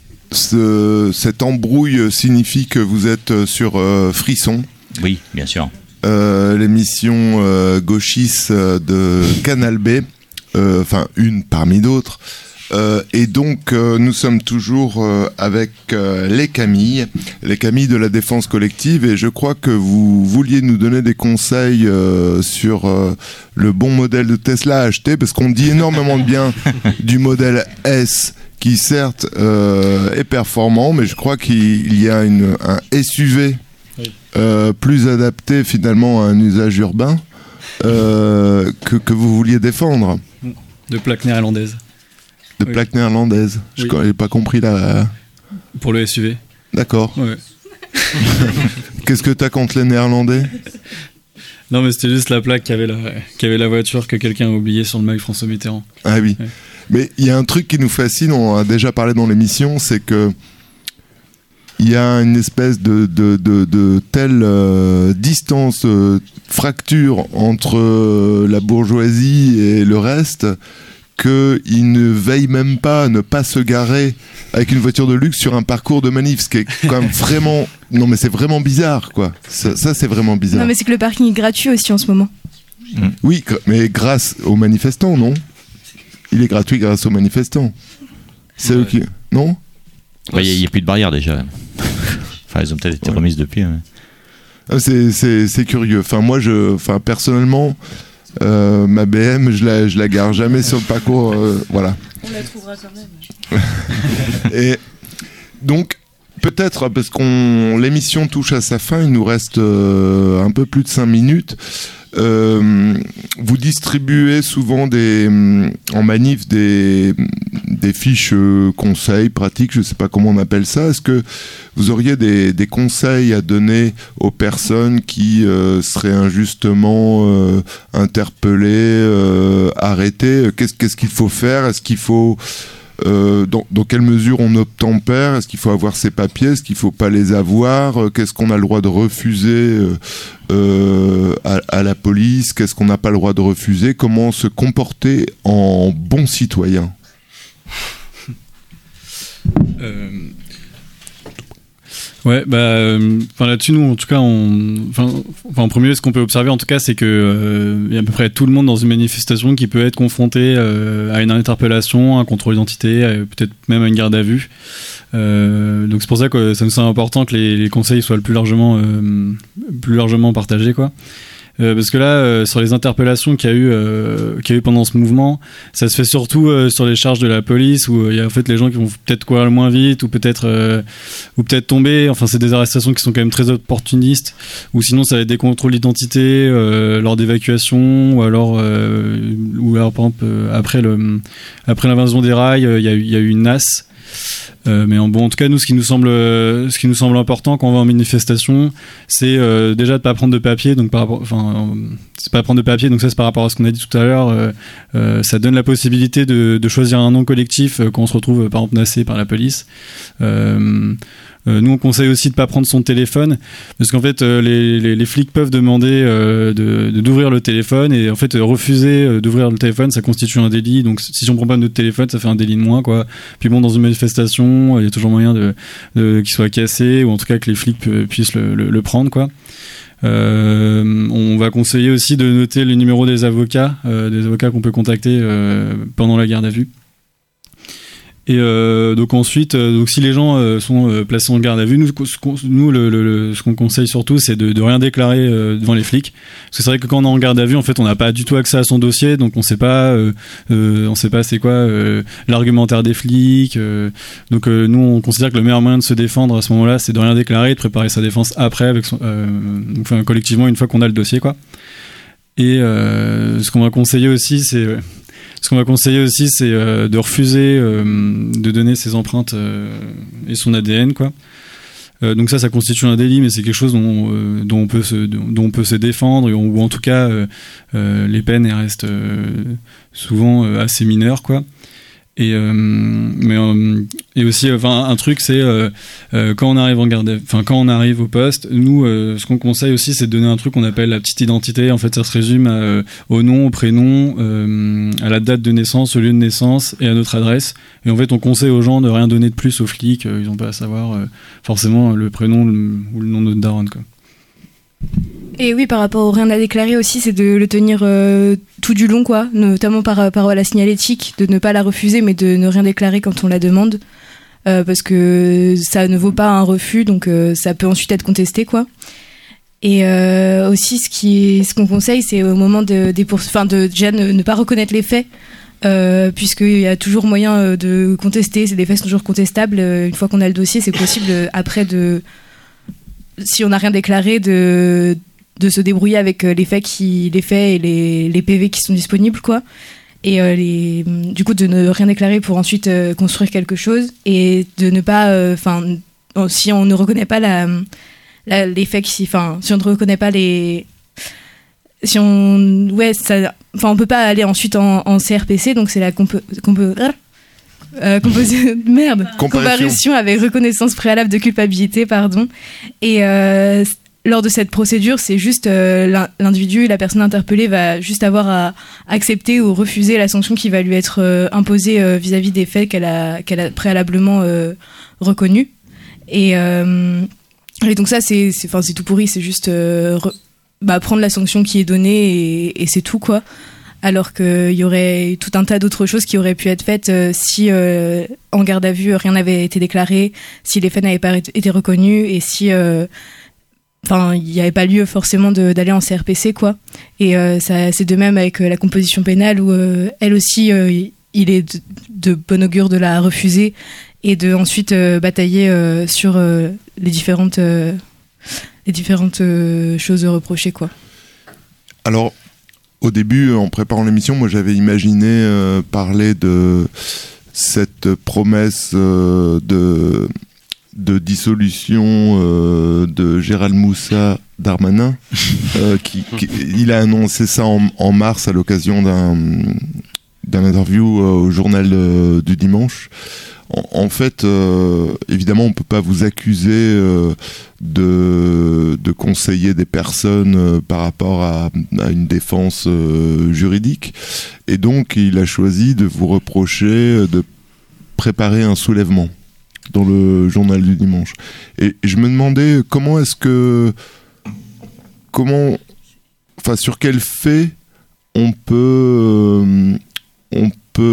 Ce, cette embrouille signifie que vous êtes sur euh, Frisson. Oui, bien sûr. Euh, l'émission euh, gauchiste de Canal B, enfin euh, une parmi d'autres. Euh, et donc euh, nous sommes toujours euh, avec euh, les Camilles, les Camilles de la Défense Collective, et je crois que vous vouliez nous donner des conseils euh, sur euh, le bon modèle de Tesla à acheter, parce qu'on dit énormément de bien du modèle S, qui certes euh, est performant, mais je crois qu'il y a une, un S U V oui. euh, plus adapté finalement à un usage urbain euh, que, que vous vouliez défendre. De plaques néerlandaises. De oui. plaques néerlandaises. Oui. Je n'ai pas compris la... Pour le S U V. D'accord. Ouais. Qu'est-ce que tu as contre les Néerlandais ? Non, mais c'était juste la plaque qui avait la, qui avait la voiture que quelqu'un a oubliée sur le mag François Mitterrand. Ah oui. Ouais. Mais il y a un truc qui nous fascine, on a déjà parlé dans l'émission, c'est que il y a une espèce de, de, de, de telle euh, distance, euh, fracture entre euh, la bourgeoisie et le reste, qu'ils ne veillent même pas à ne pas se garer avec une voiture de luxe sur un parcours de manif, ce qui est quand même vraiment... Non mais c'est vraiment bizarre, quoi. Ça, ça c'est vraiment bizarre. Non mais c'est que le parking est gratuit aussi en ce moment. Mmh. Oui, mais grâce aux manifestants, non ? Il est gratuit grâce aux manifestants. C'est eux qui. Non. Il ouais, n'y a, a plus de barrière déjà. Enfin, elles ont peut-être été ouais. remises depuis. Hein. Ah, c'est, c'est, c'est curieux. Enfin, moi, je, enfin, personnellement, euh, ma B M, je la, je la gare jamais sur le parcours. Euh, voilà. On la trouvera quand même. Et donc, peut-être, parce qu'on l'émission touche à sa fin, il nous reste euh, un peu plus de cinq minutes. Euh, vous distribuez souvent des, en manif des, des fiches euh, conseils, pratiques, je ne sais pas comment on appelle ça. Est-ce que vous auriez des, des conseils à donner aux personnes qui euh, seraient injustement euh, interpellées, euh, arrêtées ? Qu'est-ce, qu'est-ce qu'il faut faire ? Est-ce qu'il faut... Euh, dans, dans quelle mesure on obtempère ? Est-ce qu'il faut avoir ses papiers ? Est-ce qu'il ne faut pas les avoir ? Qu'est-ce qu'on a le droit de refuser euh, euh, à, à la police ? Qu'est-ce qu'on n'a pas le droit de refuser ? Comment se comporter en bon citoyen ? euh... Ouais, bah, euh, enfin là-dessus, nous, en tout cas, on, enfin, en premier lieu, ce qu'on peut observer, en tout cas, c'est que euh, il y a à peu près tout le monde dans une manifestation qui peut être confronté euh, à une interpellation, à un contrôle d'identité, à, peut-être même à une garde à vue. Euh, donc c'est pour ça que ça nous semble important que les, les conseils soient le plus largement, euh, plus largement partagés, quoi. Euh, parce que là, euh, sur les interpellations qu'il y a eu, euh, qu'il y a eu pendant ce mouvement, ça se fait surtout euh, sur les charges de la police, où il euh, y a en fait les gens qui vont peut-être courir le moins vite, ou peut-être, euh, ou peut-être tomber. Enfin, c'est des arrestations qui sont quand même très opportunistes. Ou sinon, ça va être des contrôles d'identité euh, lors d'évacuation, ou alors, euh, ou alors par exemple euh, après le, après l'invasion des rails, il euh, y a eu, il y a eu une N A S. Euh, mais en, bon, en tout cas, nous, ce qui nous semble, euh, ce qui nous semble important quand on va en manifestation, c'est euh, déjà de pas prendre de papier. Donc, par rapport, enfin, euh, c'est pas prendre de papier. Donc ça, c'est par rapport à ce qu'on a dit tout à l'heure. Euh, euh, ça donne la possibilité de, de choisir un nom collectif euh, quand on se retrouve, par exemple, menacé par la police. Euh, Euh, nous, on conseille aussi de pas prendre son téléphone, parce qu'en fait, euh, les, les, les flics peuvent demander euh, de, de d'ouvrir le téléphone, et en fait, euh, refuser euh, d'ouvrir le téléphone, ça constitue un délit. Donc, si on prend pas notre téléphone, ça fait un délit de moins, quoi. Puis bon, dans une manifestation, il y a toujours moyen de, de qu'il soit cassé, ou en tout cas que les flics p- puissent le, le, le prendre, quoi. Euh, on va conseiller aussi de noter le numéro des avocats, euh, des avocats qu'on peut contacter euh, pendant la garde à vue. Et euh, donc ensuite, euh, donc si les gens euh, sont euh, placés en garde à vue, nous, ce qu'on, nous le, le, le, ce qu'on conseille surtout, c'est de, de rien déclarer euh, devant les flics. Parce que c'est vrai que quand on est en garde à vue, en fait, on n'a pas du tout accès à son dossier, donc on sait pas, euh, euh, on sait pas c'est quoi euh, l'argumentaire des flics. Euh, donc euh, nous, on considère que le meilleur moyen de se défendre à ce moment-là, c'est de rien déclarer, de préparer sa défense après, avec son, euh, enfin collectivement une fois qu'on a le dossier, quoi. Et euh, ce qu'on va conseiller aussi, c'est Ce qu'on va conseiller aussi, c'est euh, de refuser euh, de donner ses empreintes euh, et son A D N, quoi. Euh, donc ça, ça constitue un délit, mais c'est quelque chose dont, euh, dont on peut se, dont on peut se défendre, ou en tout cas, euh, euh, les peines elles restent euh, souvent euh, assez mineures, quoi. Et euh, mais euh, et aussi enfin un truc c'est euh, euh, quand on arrive en garde enfin quand on arrive au poste, nous euh, ce qu'on conseille aussi, c'est de donner un truc qu'on appelle la petite identité. En fait, ça se résume à, euh, au nom, au prénom, euh, à la date de naissance, au lieu de naissance et à notre adresse. Et en fait, on conseille aux gens de rien donner de plus aux flics. Ils n'ont pas à savoir euh, forcément le prénom le, ou le nom de notre daronne, quoi. Et oui, par rapport au rien à déclarer aussi, c'est de le tenir euh, tout du long, quoi, notamment par rapport à la signalétique, de ne pas la refuser, mais de ne rien déclarer quand on la demande, euh, parce que ça ne vaut pas un refus, donc euh, ça peut ensuite être contesté, quoi. Et euh, aussi, ce, qui est, ce qu'on conseille, c'est au moment de, des pour... enfin, de déjà ne, ne pas reconnaître les faits, euh, puisqu'il y a toujours moyen de contester, c'est des faits sont toujours contestables. Une fois qu'on a le dossier, c'est possible après de... si on n'a rien déclaré, de, de se débrouiller avec les faits, qui, les faits et les, les P V qui sont disponibles, quoi. Et euh, les, du coup, de ne rien déclarer pour ensuite euh, construire quelque chose, et de ne pas... Enfin, euh, si on ne reconnaît pas la, la, les faits, qui, enfin, si on ne reconnaît pas les... Si on... Ouais, ça... Enfin, on peut pas aller ensuite en, en C R P C, donc c'est la compo... compo Euh, composi- merde, comparution avec reconnaissance préalable de culpabilité, pardon. Et euh, lors de cette procédure, c'est juste euh, l'individu, la personne interpellée va juste avoir à accepter ou refuser la sanction qui va lui être euh, imposée euh, vis-à-vis des faits qu'elle a, qu'elle a préalablement euh, reconnus. Et, euh, et donc ça, c'est, c'est, 'fin, c'est tout pourri, c'est juste euh, re- bah, prendre la sanction qui est donnée, et, et c'est tout, quoi. alors qu'il y aurait tout un tas d'autres choses qui auraient pu être faites euh, si euh, en garde à vue rien n'avait été déclaré, si les faits n'avaient pas été reconnus et si euh, enfin il n'y avait pas lieu forcément de, d'aller en C R P C quoi. Et euh, ça c'est de même avec euh, la composition pénale où euh, elle aussi euh, il est de, de bon augure de la refuser et de ensuite euh, batailler euh, sur euh, les différentes euh, les différentes euh, choses reprochées quoi. Alors au début, en préparant l'émission, moi j'avais imaginé euh, parler de cette promesse euh, de, de dissolution euh, de Gérald Moussa Darmanin. euh, qui, qui, il a annoncé ça en, en mars à l'occasion d'un, d'un interview euh, au journal euh, du dimanche. En, en fait, euh, évidemment, on ne peut pas vous accuser euh, de, de conseiller des personnes euh, par rapport à, à une défense euh, juridique. Et donc, il a choisi de vous reprocher de préparer un soulèvement dans le journal du dimanche. Et, et je me demandais comment est-ce que... Comment... Enfin, sur quel fait on peut... Euh, on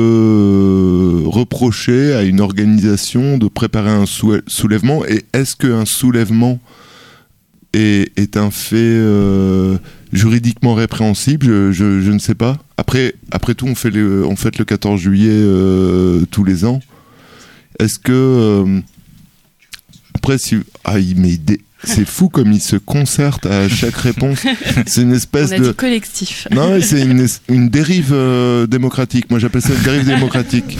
peut reprocher à une organisation de préparer un sou- soulèvement et est-ce qu'un soulèvement est, est un fait euh, juridiquement répréhensible, je, je, je ne sais pas. Après, après tout, on, fait le, on fête le quatorze juillet euh, tous les ans. Est-ce que... Euh, après, si... Ah, il, mais il dé... C'est fou comme ils se concertent à chaque réponse. C'est une espèce On a de dit collectif. Non, c'est une, une dérive euh, démocratique. Moi, j'appelle ça une dérive démocratique.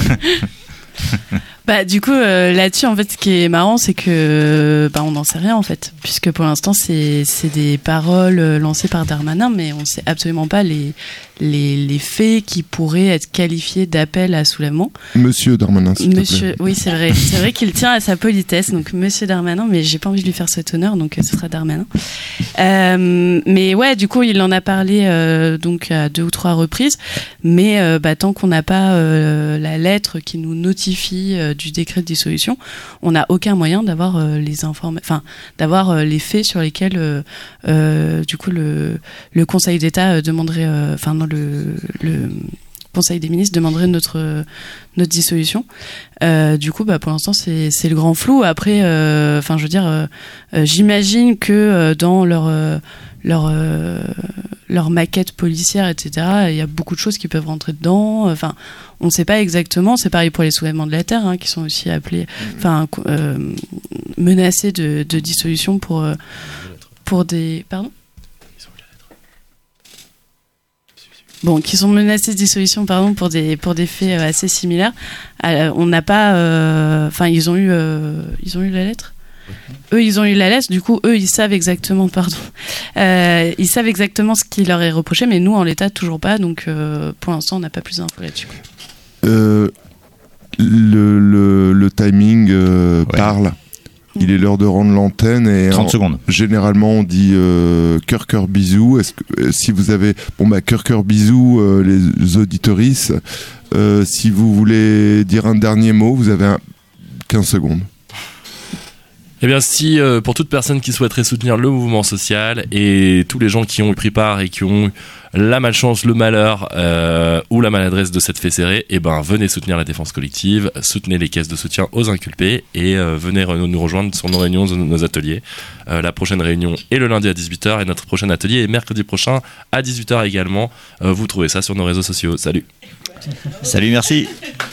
Bah, du coup, euh, là-dessus, en fait, ce qui est marrant, c'est que bah, on n'en sait rien, en fait, puisque pour l'instant, c'est, c'est des paroles lancées par Darmanin, mais on ne sait absolument pas les, les, les faits qui pourraient être qualifiés d'appel à soulèvement. Monsieur Darmanin, s'il Monsieur, te plaît. oui, c'est vrai. C'est vrai qu'il tient à sa politesse, donc Monsieur Darmanin, mais j'ai pas envie de lui faire cet honneur, donc ce sera Darmanin. Euh, mais ouais, du coup, il en a parlé euh, donc à deux ou trois reprises, mais euh, bah, tant qu'on n'a pas euh, la lettre qui nous notifie euh, du décret de dissolution, on n'a aucun moyen d'avoir euh, les informa- enfin d'avoir euh, les faits sur lesquels euh, euh, du coup le le Conseil d'État euh, demanderait, enfin euh, non le le Conseil des ministres demanderait notre euh, notre dissolution. Euh, du coup, bah pour l'instant c'est c'est le grand flou. Après, enfin euh, je veux dire, euh, euh, j'imagine que euh, dans leur euh, leur euh, leur maquette policière, et cetera. Il y a beaucoup de choses qui peuvent rentrer dedans. Enfin, on ne sait pas exactement. C'est pareil pour les soulèvements de la terre, hein, qui sont aussi appelés, enfin, euh, menacés de, de dissolution pour euh, pour des, pardon. Bon, qui sont menacés de dissolution, pardon, pour des pour des faits assez similaires. Euh, on n'a pas, enfin, euh, ils ont eu, euh, ils ont eu la lettre. Eux, ils ont eu la lettre, du coup, eux, ils savent exactement, pardon, euh, ils savent exactement ce qui leur est reproché, mais nous, en l'état, toujours pas, donc euh, pour l'instant, on n'a pas plus d'infos là-dessus. Euh, le, le, le timing euh, ouais. parle. Il est l'heure de rendre l'antenne et trente en, secondes. Généralement on dit euh, cœur cœur bisous. Est-ce que euh, si vous avez bon bah cœur cœur bisous euh, les auditorices, euh, si vous voulez dire un dernier mot, vous avez un, quinze secondes. Eh bien, si euh, pour toute personne qui souhaiterait soutenir le mouvement social et tous les gens qui ont pris part et qui ont eu la malchance, le malheur euh, ou la maladresse de s'être fait serrer, eh ben venez soutenir la défense collective, soutenez les caisses de soutien aux inculpés et euh, venez re- nous rejoindre sur nos réunions, nos ateliers. Euh, la prochaine réunion est le lundi à dix-huit heures et notre prochain atelier est mercredi prochain à dix-huit heures également. Euh, vous trouvez ça sur nos réseaux sociaux. Salut. Salut, merci.